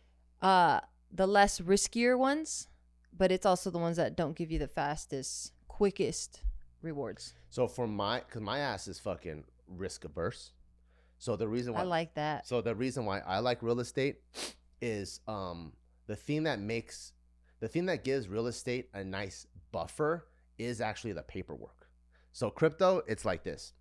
Speaker 1: uh the less riskier ones, but it's also the ones that don't give you the fastest, quickest rewards.
Speaker 2: So for my, because my ass is fucking risk averse. So the reason why
Speaker 1: I like that.
Speaker 2: So the reason why I like real estate is um the thing that makes the thing that gives real estate a nice buffer is actually the paperwork. So crypto, it's like this.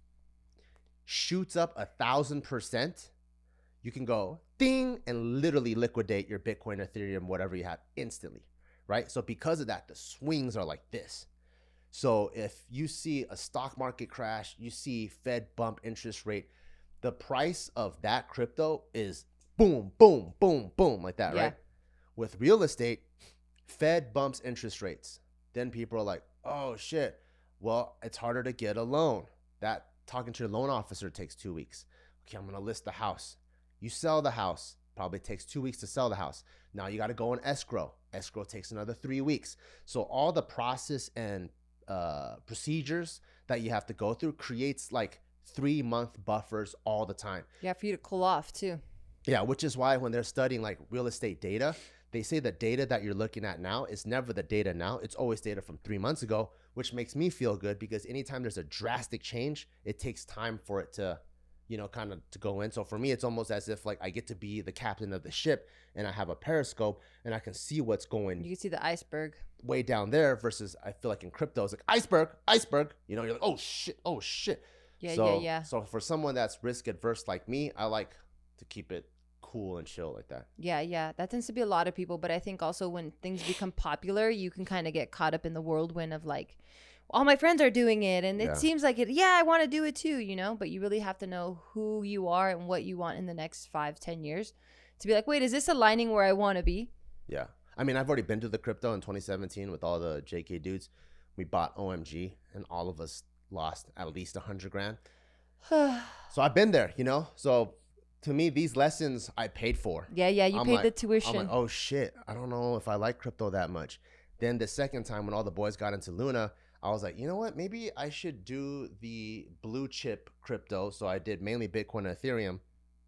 Speaker 2: Shoots up a thousand percent. You can go ding and literally liquidate your Bitcoin, Ethereum, whatever you have instantly, right? So because of that, the swings are like this. So if you see a stock market crash, you see Fed bump interest rate, the price of that crypto is boom, boom, boom, boom, like that, yeah. right? With real estate, Fed bumps interest rates. Then people are like, oh shit, well, it's harder to get a loan. That talking to your loan officer takes two weeks. Okay, I'm gonna list the house. You sell the house, probably takes two weeks to sell the house. Now you got to go in escrow. Escrow takes another three weeks. So all the process and uh, procedures that you have to go through creates like three month buffers all the time.
Speaker 1: Yeah, for you to cool off too.
Speaker 2: Yeah, which is why when they're studying like real estate data, they say the data that you're looking at now is never the data now. It's always data from three months ago, which makes me feel good because anytime there's a drastic change, it takes time for it to, you know, kind of to go in. So for me, it's almost as if like I get to be the captain of the ship and I have a periscope and I can see what's going.
Speaker 1: You can see the iceberg
Speaker 2: way down there versus I feel like in crypto, it's like iceberg, iceberg, you know, you're like, oh shit, oh shit.
Speaker 1: Yeah,
Speaker 2: so,
Speaker 1: yeah, yeah.
Speaker 2: So for someone that's risk adverse like me, I like to keep it cool and chill like that.
Speaker 1: Yeah, yeah. That tends to be a lot of people. But I think also when things become popular, you can kind of get caught up in the whirlwind of like, all my friends are doing it and it yeah. seems like it. Yeah, I want to do it too, you know, but you really have to know who you are and what you want in the next five, ten years to be like, wait, is this aligning where I want to be?
Speaker 2: Yeah. I mean, I've already been to the crypto in twenty seventeen with all the J K dudes. We bought O M G and all of us lost at least a hundred grand. So I've been there, you know, so to me, these lessons I paid for.
Speaker 1: Yeah, yeah, you
Speaker 2: I'm
Speaker 1: paid
Speaker 2: like,
Speaker 1: the tuition.
Speaker 2: I'm like, oh shit, I don't know if I like crypto that much. Then the second time when all the boys got into Luna, I was like, you know what? Maybe I should do the blue chip crypto. So I did mainly Bitcoin and Ethereum.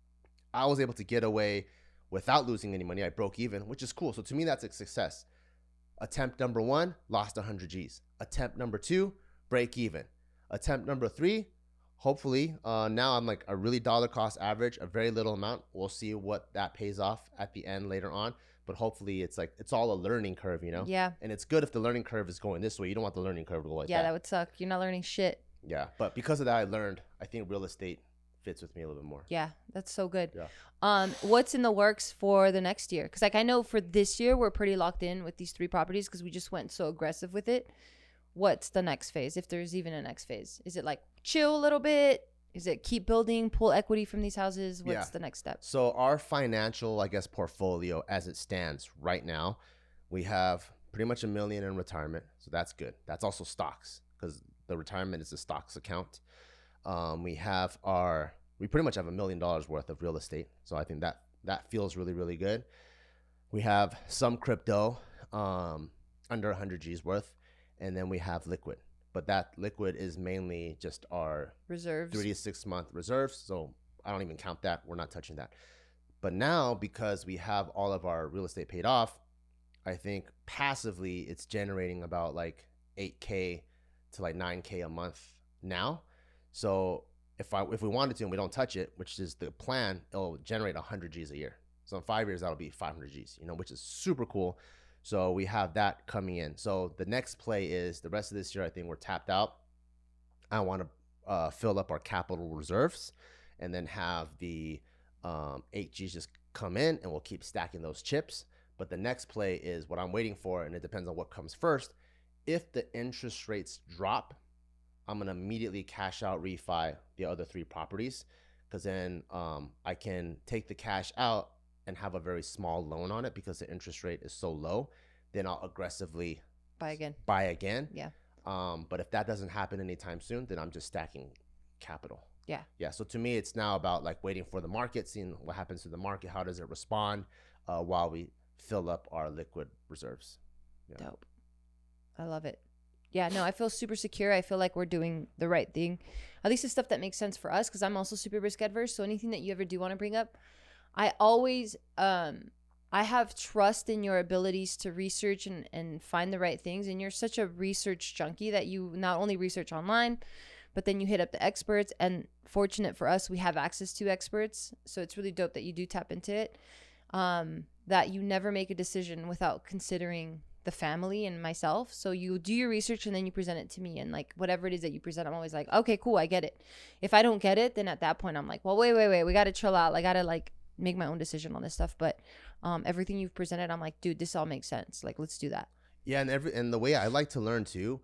Speaker 2: I was able to get away without losing any money. I broke even, which is cool. So to me, that's a success. Attempt number one, lost one hundred G's. Attempt number two, break even. Attempt number three, hopefully, uh, now I'm like a really dollar cost average, a very little amount. We'll see what that pays off at the end later on. But hopefully it's like, it's all a learning curve, you know?
Speaker 1: Yeah.
Speaker 2: And it's good if the learning curve is going this way. You don't want the learning curve to go like
Speaker 1: yeah,
Speaker 2: that.
Speaker 1: Yeah, that would suck. You're not learning shit.
Speaker 2: Yeah. But because of that, I learned, I think real estate fits with me a little bit more.
Speaker 1: Yeah, that's so good.
Speaker 2: Yeah.
Speaker 1: Um, what's in the works for the next year? Because like I know for this year, we're pretty locked in with these three properties because we just went so aggressive with it. What's the next phase, if there's even a next phase? Is it like chill a little bit? Is it keep building, pull equity from these houses? What's yeah. the next step?
Speaker 2: So our financial, I guess, portfolio as it stands right now, we have pretty much a million in retirement. So that's good. That's also stocks because the retirement is a stocks account. Um, we have our, we pretty much have a million dollars worth of real estate. So I think that that feels really, really good. We have some crypto um, under one hundred G's worth. And then we have liquid. But that liquid is mainly just our
Speaker 1: reserves,
Speaker 2: three to six month reserves. So I don't even count that. We're not touching that. But now, because we have all of our real estate paid off, I think passively it's generating about like eight K to like nine K a month now. So if I if we wanted to and we don't touch it, which is the plan, it'll generate one hundred G's a year. So in five years, that'll be five hundred G's, you know, which is super cool. So we have that coming in. So the next play is the rest of this year, I think we're tapped out. I want to uh, fill up our capital reserves and then have the um, eight G's just come in and we'll keep stacking those chips. But the next play is what I'm waiting for, and it depends on what comes first. If the interest rates drop, I'm going to immediately cash out refi the other three properties because then um, I can take the cash out and have a very small loan on it because the interest rate is so low. Then I'll aggressively
Speaker 1: buy again.
Speaker 2: Buy again.
Speaker 1: Yeah.
Speaker 2: Um, but if that doesn't happen anytime soon, then I'm just stacking capital.
Speaker 1: Yeah.
Speaker 2: Yeah. So to me, it's now about like waiting for the market, seeing what happens to the market. How does it respond uh, while we fill up our liquid reserves?
Speaker 1: Yeah. Dope. I love it. Yeah, no, I feel super secure. I feel like we're doing the right thing. At least the stuff that makes sense for us because I'm also super risk adverse. So anything that you ever do want to bring up, I always, um, I have trust in your abilities to research and, and find the right things. And you're such a research junkie that you not only research online, but then you hit up the experts. And fortunate for us, we have access to experts. So it's really dope that you do tap into it. Um, that you never make a decision without considering the family and myself. So you do your research and then you present it to me, and like whatever it is that you present, I'm always like, okay, cool, I get it. If I don't get it, then at that point I'm like, well, wait, wait, wait, we got to chill out. I got to like make my own decision on this stuff. But um, everything you've presented, I'm like, dude, this all makes sense. Like, let's do that.
Speaker 2: Yeah. And every, and the way I like to learn too,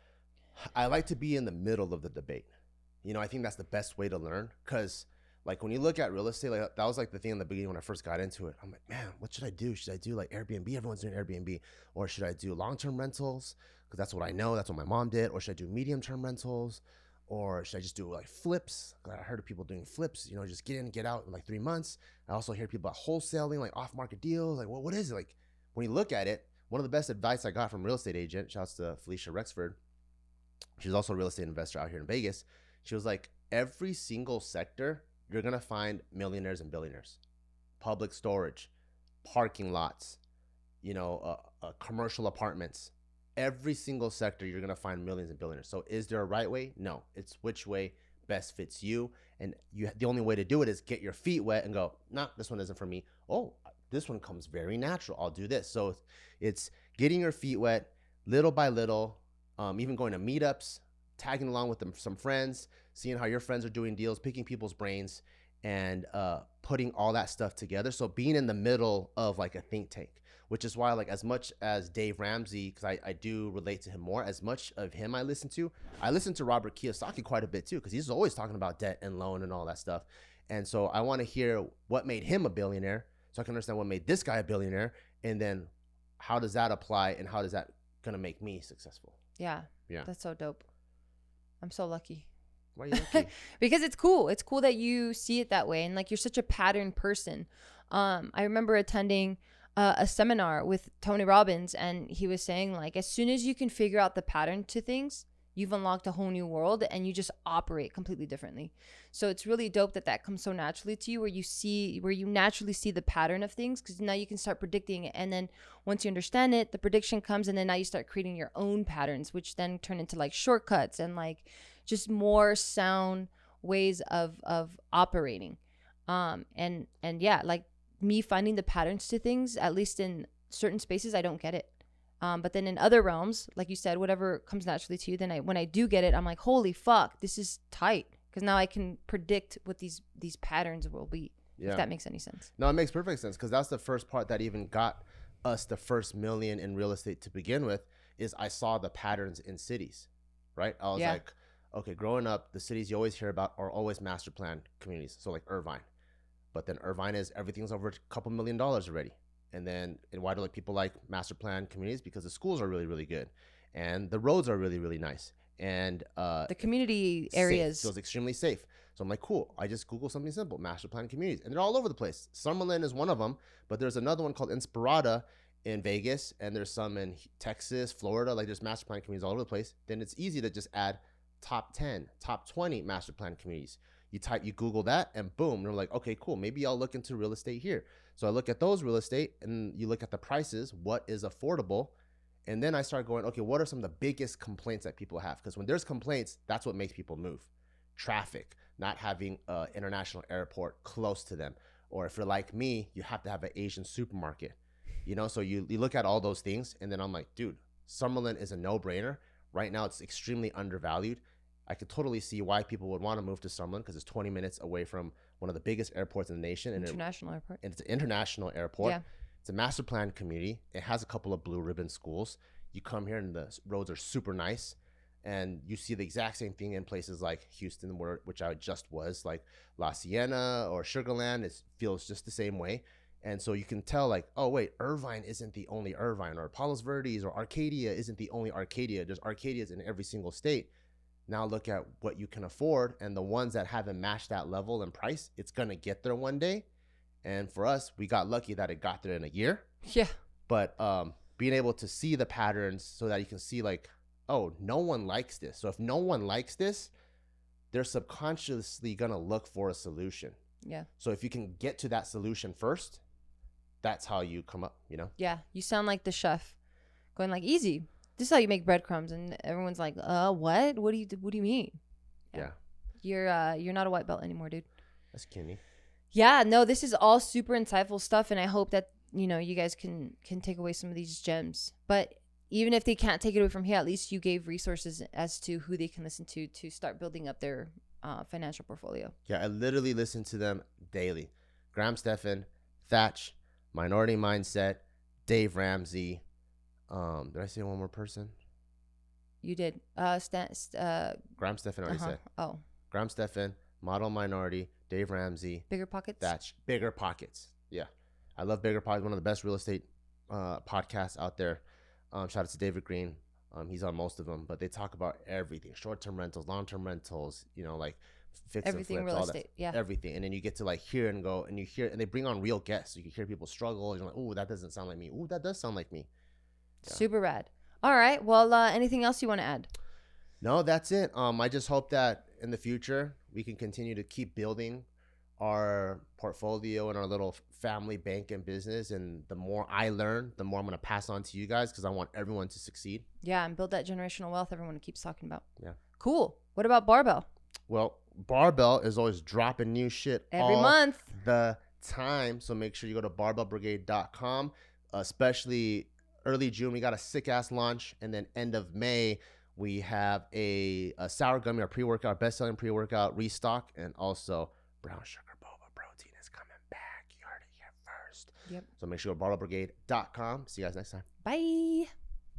Speaker 2: I like to be in the middle of the debate. You know, I think that's the best way to learn, because like when you look at real estate, like that was like the thing in the beginning when I first got into it. I'm like, man, what should I do? Should I do like Airbnb? Everyone's doing Airbnb. Or should I do long-term rentals? Because that's what I know. That's what my mom did. Or should I do medium-term rentals? Or should I just do like flips? I heard of people doing flips, you know, just get in, get out in like three months. I also hear people about wholesaling, like off-market deals. Like, well, what is it? Like when you look at it, one of the best advice I got from a real estate agent, shouts to Felicia Rexford. She's also a real estate investor out here in Vegas. She was like, every single sector, you're going to find millionaires and billionaires. Public storage, parking lots, you know, uh, uh, commercial apartments. Every single sector, you're going to find millions and billionaires. So is there a right way? No. It's which way best fits you. And you, the only way to do it is get your feet wet and go, nah, this one isn't for me. Oh, this one comes very natural. I'll do this. So it's getting your feet wet little by little, um, even going to meetups, tagging along with them, some friends, seeing how your friends are doing deals, picking people's brains, and uh, putting all that stuff together. So being in the middle of like a think tank, which is why like as much as Dave Ramsey, because I, I do relate to him more, as much of him I listen to, I listen to Robert Kiyosaki quite a bit too, because he's always talking about debt and loan and all that stuff. And so I want to hear what made him a billionaire so I can understand what made this guy a billionaire, and then how does that apply and how does that going to make me successful?
Speaker 1: Yeah.
Speaker 2: Yeah.
Speaker 1: That's so dope. I'm so lucky.
Speaker 2: Why are you lucky?
Speaker 1: Because it's cool. It's cool that you see it that way. And like, you're such a pattern person. Um, I remember attending uh, a seminar with Tony Robbins, and he was saying like, as soon as you can figure out the pattern to things, you've unlocked a whole new world and you just operate completely differently. So it's really dope that that comes so naturally to you, where you see, where you naturally see the pattern of things, because now you can start predicting it. And then once you understand it, the prediction comes, and then now you start creating your own patterns, which then turn into like shortcuts and like just more sound ways of, of operating. Um, and, and yeah, like me finding the patterns to things, at least in certain spaces, I don't get it. Um, but then in other realms, like you said, whatever comes naturally to you, then I, when I do get it, I'm like, holy fuck, this is tight. Because now I can predict what these these patterns will be, yeah. If that makes any sense.
Speaker 2: No, it makes perfect sense, because that's the first part that even got us the first million in real estate to begin with, is I saw the patterns in cities, right? I was yeah. like, okay, growing up, the cities you always hear about are always master plan communities. So like Irvine. But then Irvine is everything's over a couple million dollars already. And then and why do like people like master plan communities? Because the schools are really, really good. And the roads are really, really nice. And uh,
Speaker 1: the community areas
Speaker 2: feels extremely safe. So I'm like, cool. I just Google something simple, master plan communities. And they're all over the place. Summerlin is one of them. But there's another one called Inspirada in Vegas. And there's some in Texas, Florida. Like there's master plan communities all over the place. Then it's easy to just add top ten, top twenty master plan communities. You type, you Google that, and boom, and they're like, okay, cool. Maybe I'll look into real estate here. So I look at those real estate, and you look at the prices, what is affordable, and then I start going, okay, what are some of the biggest complaints that people have? Because when there's complaints, that's what makes people move. Traffic, not having an international airport close to them, or if you're like me, you have to have an Asian supermarket. You know, so you you look at all those things, and then I'm like, dude, Summerlin is a no-brainer. Right now, it's extremely undervalued. I could totally see why people would want to move to Summerlin, because it's twenty minutes away from one of the biggest airports in the nation. And
Speaker 1: international
Speaker 2: it,
Speaker 1: airport.
Speaker 2: And it's an international airport.
Speaker 1: Yeah.
Speaker 2: It's a master plan community. It has a couple of blue ribbon schools. You come here and the roads are super nice. And you see the exact same thing in places like Houston, where, which I just was, like La Cienega or Sugar Land. It feels just the same way. And so you can tell like, oh, wait, Irvine isn't the only Irvine, or Palos Verdes or Arcadia isn't the only Arcadia. There's Arcadias in every single state. Now look at what you can afford, and the ones that haven't matched that level and price, it's going to get there one day. And for us, we got lucky that it got there in a year.
Speaker 1: Yeah.
Speaker 2: But um, being able to see the patterns so that you can see like, oh, no one likes this. So if no one likes this, they're subconsciously going to look for a solution.
Speaker 1: Yeah.
Speaker 2: So if you can get to that solution first, that's how you come up, you know?
Speaker 1: Yeah. You sound like the chef going like, easy. This is how you make breadcrumbs, and everyone's like, "Uh, what? What do you? What do you mean?"
Speaker 2: Yeah, yeah.
Speaker 1: you're uh, you're not a white belt anymore, dude.
Speaker 2: That's Kenny.
Speaker 1: Yeah, no, this is all super insightful stuff, and I hope that you know, you guys can can take away some of these gems. But even if they can't take it away from here, at least you gave resources as to who they can listen to to start building up their uh, financial portfolio.
Speaker 2: Yeah, I literally listen to them daily. Graham Stephan, Thatch, Minority Mindset, Dave Ramsey. Um, did I say one more person?
Speaker 1: You did. Uh, Stan, uh,
Speaker 2: Graham Stephan already
Speaker 1: uh-huh.
Speaker 2: said.
Speaker 1: Oh.
Speaker 2: Graham Stephan, Model Minority, Dave Ramsey.
Speaker 1: Bigger Pockets?
Speaker 2: Thatch. Bigger Pockets. Yeah. I love Bigger Pockets. One of the best real estate uh, podcasts out there. Um, shout out to David Green. Um, he's on most of them, but they talk about everything: short-term rentals, long-term rentals. You know, like fix
Speaker 1: everything
Speaker 2: and flips,
Speaker 1: real
Speaker 2: all
Speaker 1: estate.
Speaker 2: that,
Speaker 1: yeah,
Speaker 2: everything. And then you get to like hear and go, and you hear, and they bring on real guests. So you can hear people struggle. You're like, oh, that doesn't sound like me. Oh, that does sound like me.
Speaker 1: Yeah. Super rad. All right. Well, uh, anything else you want to add?
Speaker 2: No, that's it. Um, I just hope that in the future we can continue to keep building our portfolio and our little family bank and business. And the more I learn, the more I'm going to pass on to you guys, because I want everyone to succeed.
Speaker 1: Yeah, and build that generational wealth everyone keeps talking about.
Speaker 2: Yeah.
Speaker 1: Cool. What about Barbell?
Speaker 2: Well, Barbell is always dropping new shit
Speaker 1: every
Speaker 2: all
Speaker 1: month.
Speaker 2: The time. So make sure you go to barbell brigade dot com, especially early June. We got a sick ass launch. And then end of May, we have a, a sour gummy, our pre-workout, best-selling pre-workout restock, and also brown sugar boba protein is coming back. You heard it here first.
Speaker 1: Yep.
Speaker 2: So make sure you go to barbell brigade dot com. See you guys next time.
Speaker 1: Bye.